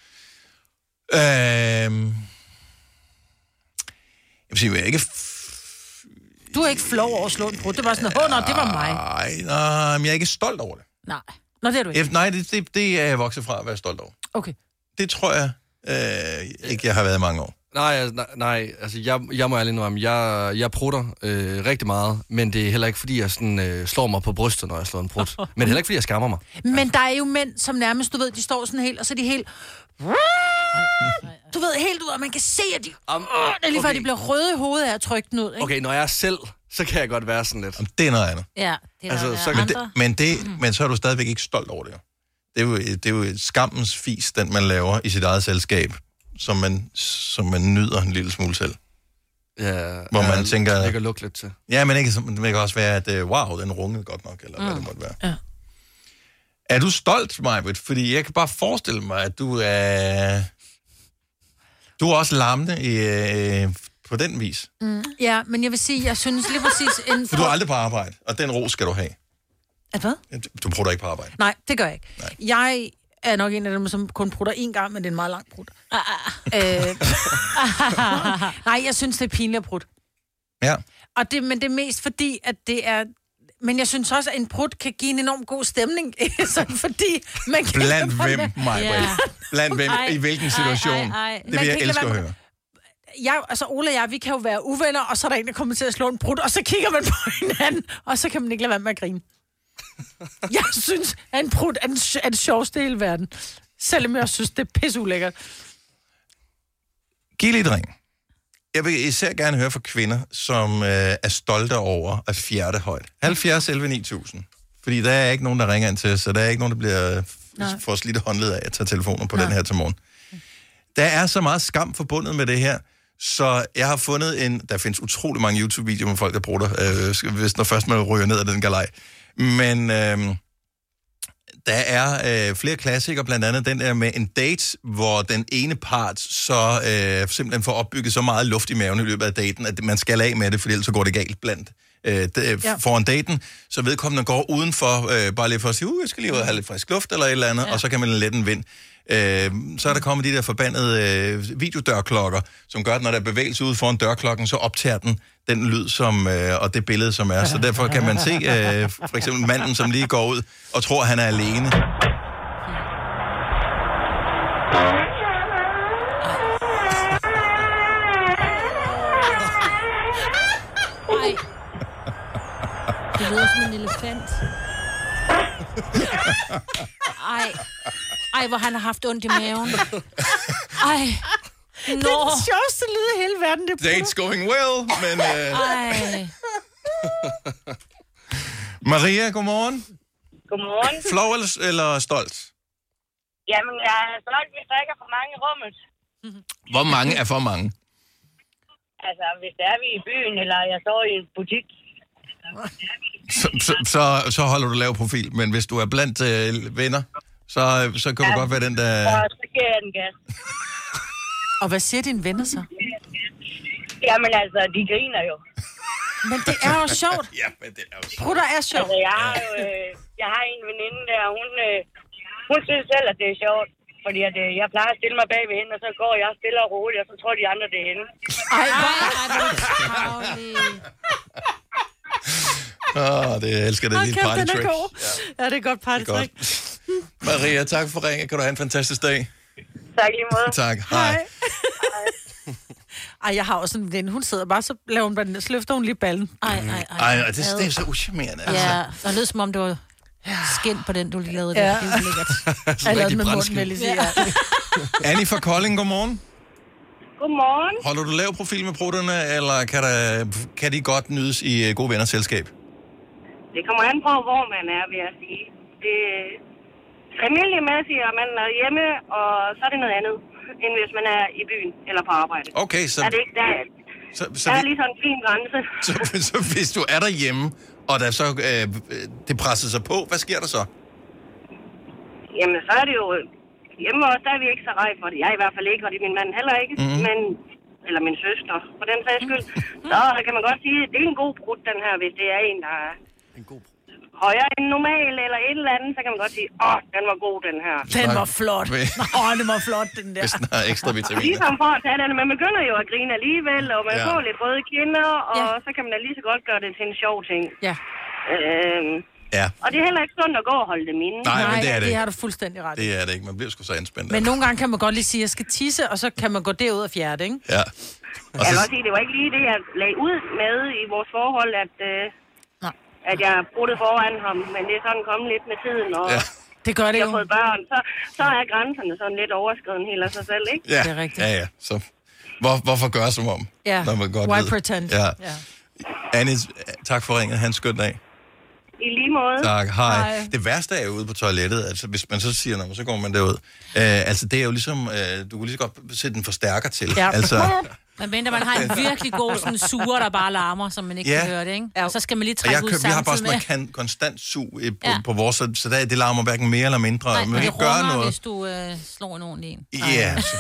Øhm... Jeg vil sige, jeg er ikke... F- du er ikke flov over at slå en prut. Det var sådan, åh, nå, det var mig. Nej, nej, men jeg er ikke stolt over det. Nej. Nå, det er du ikke. Jeg, nej, det, det, det er jeg vokset fra at være stolt over. Okay. Det tror jeg øh, ikke, jeg har været i mange år. Nej, altså, nej, nej, altså jeg, jeg må ærlig indrømme, jeg, jeg prutter øh, rigtig meget, men det er heller ikke, fordi jeg sådan, øh, slår mig på brystet, når jeg slår en prut. Men det er heller ikke, fordi jeg skammer mig. Men der er jo mænd, som nærmest, du ved, de står sådan helt, og så er de helt... Du ved, helt ud, og man kan se, at de... Um, det er lige før, okay. de bliver røde i hovedet af at trykke den ud, ikke? Okay, når jeg er selv, så kan jeg godt være sådan lidt. Det er noget andet. Ja, det er altså, noget så, men, det, men, det, men så er du stadigvæk ikke stolt over det. Jo. Det er jo, det er jo et skammens fis, den man laver i sit eget selskab, som man, som man nyder en lille smule selv. Ja, hvor man jeg, tænker... Det kan lukke lidt til. Ja, men ikke, det kan også være, at uh, wow, den rungede godt nok, eller mm. hvad det måtte være. Ja. Er du stolt, Majbrit? Fordi jeg kan bare forestille mig, at du er... Du er også larmende i, øh, på den vis. Mm. Ja, men jeg vil sige, jeg synes lige præcis... En... For du er aldrig på arbejde, og den ro skal du have. At hvad? Du, du prutter ikke på arbejde. Nej, det gør jeg ikke. Nej. Jeg er nok en af dem, som kun prutter én gang, men det er en meget lang prut. Ah, ah. Øh... Nej, jeg synes, det er pinligt at prutte. Ja. Og det, men det er mest fordi, at det er... Men jeg synes også, at en prut kan give en enorm god stemning. Sådan, fordi man kan... Blandt hvem, Majbrit? Yeah. Blandt hvem? I hvilken situation? Ej, ej, ej. Det vil jeg elske at høre. Jeg, altså Ole og jeg, vi kan jo være uvenner, og så er der en, der kommer til at slå en prut, og så kigger man på hinanden, og så kan man ikke lade være med at grine. Jeg synes, at en prut er, den, er det sjoveste i hele verden. Selvom jeg synes, det er pisseulækkert. Giv lidt ring. Jeg vil især gerne høre fra kvinder, som øh, er stolte over at fjerde højt. halvfjerds elleve ni tusind. Fordi der er ikke nogen, der ringer ind til, så der er ikke nogen, der bliver får slidt håndled af at tage telefoner på Nej. Den her til morgen. Der er så meget skam forbundet med det her, så jeg har fundet en... Der findes utrolig mange YouTube-videoer med folk, der bruger øh, hvis når først man ryger ned af den galej. Men øh, der er øh, flere klassikere, blandt andet den der med en date, hvor den ene part så øh, simpelthen får opbygget så meget luft i maven i løbet af daten, at man skal af med det, for ellers så går det galt blandt øh, det, ja. foran daten. Så vedkommende går udenfor, øh, bare lige for at sige, uh, jeg skal lige ud og have lidt frisk luft eller et eller andet, ja. Og så kan man lette en vind. Øh, så er der kommet de der forbandede øh, videodørklokker, som gør, at når der er bevægelse ude foran dørklokken, så optager den den lyd som, øh, og det billede, som er. Så derfor kan man se øh, for eksempel manden, som lige går ud og tror, han er alene. Ej. Det lyder som en elefant. Ej. Ej, hvor han har haft ondt i maven. Ej. No. Det er den sjoveste lyd i hele verden. Det Date's going well, men... Uh... Ej. Maria, godmorgen. Godmorgen. Flov eller, eller stolt? Jamen, jeg er stolt, hvis der ikke er for mange i rummet. Hvor mange er for mange? Altså, hvis der er vi i byen, eller jeg står i en butik. Så, så, så, så holder du lav profil, men hvis du er blandt øh, venner, så, så kan ja, du godt være den, der... Ja, så giver jeg den gas. Og hvad siger dine venner så? Jamen altså, de griner jo. Men det er jo sjovt. Ja, men det er jo sjovt. Prutter er sjovt. Altså, jeg har jo øh, jeg har en veninde der, hun, øh, hun synes selv, at det er sjovt. Fordi at, øh, jeg plejer at stille mig bag ved hende, og så går jeg stille og roligt, og så tror de andre, det er hende. Ej, hvor er du travlig. Åh, oh, det jeg elsker det, dit party-trick. Ja. ja, det er godt party-trick. Maria, tak for ringen. Kan du have en fantastisk dag? Tak lige måde. Tak, hej. hej. Ej, jeg har også en ven. Hun sidder bare, så laver hun bare, så løfter hun lige ballen. Ej, ej, ej. Ej, det, det er så uschammerende. Altså. Ja, og lød som om det var skind på den, du lige lavede. Ja. Det er jo lækkert. Jeg lavede med munden, vil jeg sige. Ja. Annie fra Kolding, godmorgen. Godmorgen. Holder du lav profil med prutterne, eller kan, der, kan de godt nydes i gode venners selskab? Det kommer an på, hvor man er, vil jeg sige. Det familiemæssigt, og man er hjemme, og så er det noget andet. end hvis man er i byen eller på arbejde. Okay, så... Er det ikke der? Så, så, der er vi, lige sådan en fin grænse. så, så hvis du er derhjemme, og der så øh, det presser sig på, hvad sker der så? Jamen, så er det jo... Hjemme også, der er vi ikke så rej for det. Jeg i hvert fald ikke, og det er min mand heller ikke. Mm-hmm. Men, eller min søster, for den sags skyld. Så kan man godt sige, at det er en god brud, den her, hvis det er en, der er højere end normal, eller et eller andet, så kan man godt sige, åh, den var god, den her. Den var flot. Åh, oh, den var flot, den der. Hvis den har ekstra vitaminer. Ligesom for at tage den, man begynder jo at grine alligevel, og man ja. får lidt røde kinder, og ja. så kan man da lige så godt gøre det til en sjov ting. Ja. Øhm, Ja. Og det er heller ikke sundt at gå og holde dem inde. Nej, men det er det det ikke. har du fuldstændig ret i. Det er det ikke. Man bliver sgu så anspændt. Men nogle gange kan man godt lige sige, at jeg skal tisse, og så kan man gå derud og fjerde, ikke? Ja. Og så... Jeg vil også sige, det var ikke lige det, jeg lagde ud med i vores forhold, at, øh, at jeg brugte foran ham. Men det er sådan kommet lidt med tiden, og ja. Det gør det jeg jo. har fået børn. Så, så er grænserne sådan lidt overskreden helt af sig selv, ikke? Ja. Det er rigtigt. Ja, ja. Så hvor, hvorfor gøre som om? Ja. Når man godt Why ved. pretend? Ja. Ja. Annie, tak for ringet. Han skøn dag. I lige måde. Tak, hej. hej. Det værste er jo ude på toilettet, altså hvis man så siger noget, så går man derud. Uh, altså det er jo ligesom, uh, du kunne lige så godt sætte en forstærker til. Ja. Altså, Men venter, man har en virkelig god sådan suger, der bare larmer, som man ikke Ja. kan høre det, ikke? Og så skal man lige og jeg trække ud køb, vi har bare samtidig sådan med. noget kan, konstant sug i, på, Ja. på vores, så, så der, det larmer hverken mere eller mindre. Nej, man men kan det ikke gøre runger, noget. hvis du øh, slår en ordentlig en. Ja. Så.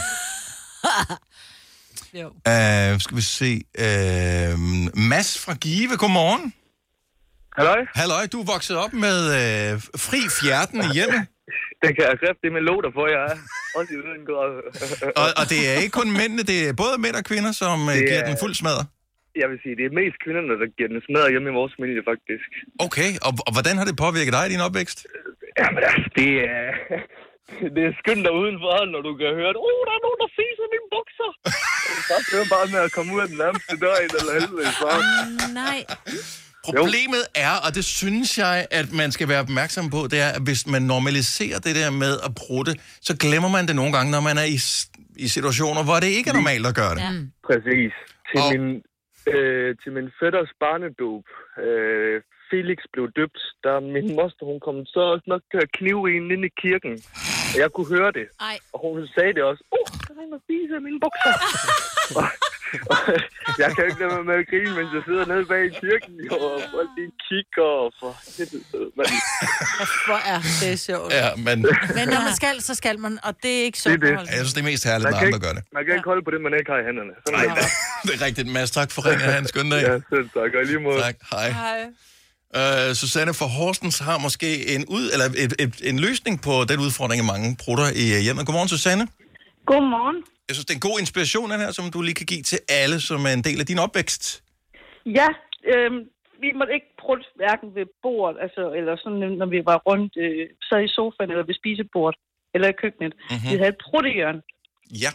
Jo. Uh, skal vi se. Uh, Mads fra Give, godmorgen. Halløj. Halløj, du er vokset op med uh, fri fjerten i hjemmet. Det kan jeg kræfte, det med låter for, jeg er. Også i den grad. og, og det er ikke kun mændene, det er både mænd og kvinder, som uh, giver er... den fuld smadre. Jeg vil sige, det er mest kvinderne, der giver den smadret hjemme i vores familie, faktisk. Okay, og, og hvordan har det påvirket dig i din opvækst? Jamen altså, det er... Det er skønt der udenfor, når du kan høre, åh, oh, der er nogen, der fiser mine bukser. Det er bare med at komme ud af den nærmeste dør i eller helvede. Så. Nej. Problemet er, og det synes jeg, at man skal være opmærksom på, det er, at hvis man normaliserer det der med at prutte, så glemmer man det nogle gange, når man er i, i situationer, hvor det ikke er normalt at gøre det. Ja. Præcis. Til, og... min, øh, til min fætters barnedåb, øh, Felix blev døbt, da min moster, hun kom så nok til at knive en inde i kirken. Og jeg kunne høre det. Ej. Og hun sagde det også. Åh, oh, der er en, der spiser mine bukser. og, og, jeg kan ikke lade mig med at grine, mens jeg sidder nede bag i kirken, og folk lige kigger og for helvede. Hvor er det sjovt. Ja, men... Men når man skal, så skal man, og det er ikke sjovt. Det er det. Jeg synes, det er mest herligt, Man når kan andre ikke- gør det. Man kan ikke holde på det, man ikke har i hænderne. Sådan Nej, er det. det er rigtigt. Mads, tak for ringen. Ha' en skøn dag. Ja, selv tak. Og i lige måde. Tak, hej. Hej. Uh, Susanne fra Horsens har måske en, ud, eller et, et, en løsning på den udfordring, af mange prutter i uh, hjemmet. Godmorgen, Susanne. Godmorgen. Jeg synes, det er en god inspiration, den her, som du lige kan give til alle, som er en del af din opvækst. Ja, øhm, vi måtte ikke prutte hverken ved bordet, altså, eller sådan, når vi var rundt, øh, sad i sofaen, eller ved spisebordet, eller i køkkenet. Mm-hmm. Vi havde et pruttehjørne. Ja.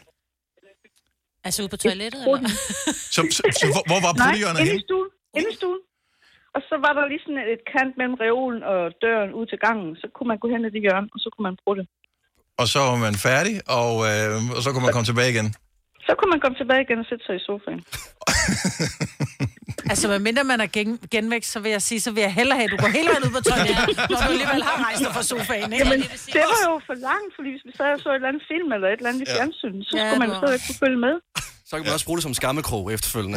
Altså ude på toilettet, eller? Så, så, så hvor, hvor var pruttehjørnet Nej, inde henne? i stuen. Inde i stuen. Og så var der lige sådan et kant mellem reolen og døren ud til gangen. Så kunne man gå hen i det hjørne, og så kunne man prutte. Og så var man færdig, og, øh, og så kunne man komme tilbage igen. Så kunne man komme tilbage igen og sætte sig i sofaen. Altså, medmindre man er gen- genvækst, så vil jeg sige, så vil jeg hellere have, at du går hele vejen ud på toilettet, når du alligevel har rejst dig fra sofaen, ikke? Jamen, det var jo for langt, fordi hvis vi sad og så et eller andet film eller et eller andet i fjernsyn, så Ja, skulle man du jo har stadig ikke kunne følge med. Så kan man også bruge det som skammekrog efterfølgende.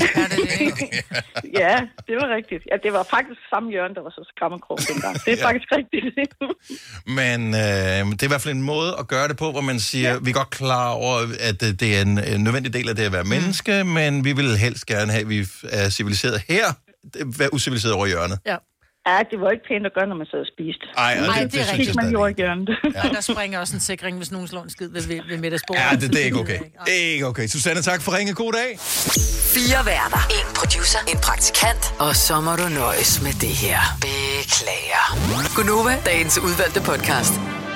Ja, det var rigtigt. Ja, det var faktisk samme hjørne, der var så skræmmekrog dengang. Det er Ja. faktisk rigtigt. Men øh, det er i hvert fald en måde at gøre det på, hvor man siger, ja. vi er godt klar over, at øh, det er en, en nødvendig del af det at være menneske, mm. men vi vil helst gerne have, at vi er civiliseret her, være uciviliseret over hjørnet. Ja. Ja, det var ikke pænt at gøre, når man sad og spiste. Ej, og det- det det, det synes synes jeg man stadig. jo i hjørnet. Og der springer også en sikring, hvis nogen slår en skid ved, ved, ved middagsbordet. Ja, det, det er ikke okay. Det er ikke okay. Susanne, tak for ringe. God dag. Fire værter. En producer. En praktikant. Og så må du nøjes med det her. Beklager. Gunova, dagens udvalgte podcast.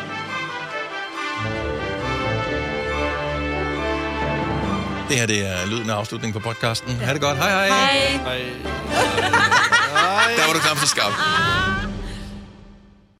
Det her det er lyden af afslutningen på podcasten. Ha' det godt. Hej hej. Hej. Hej. Der var du knap så skarp.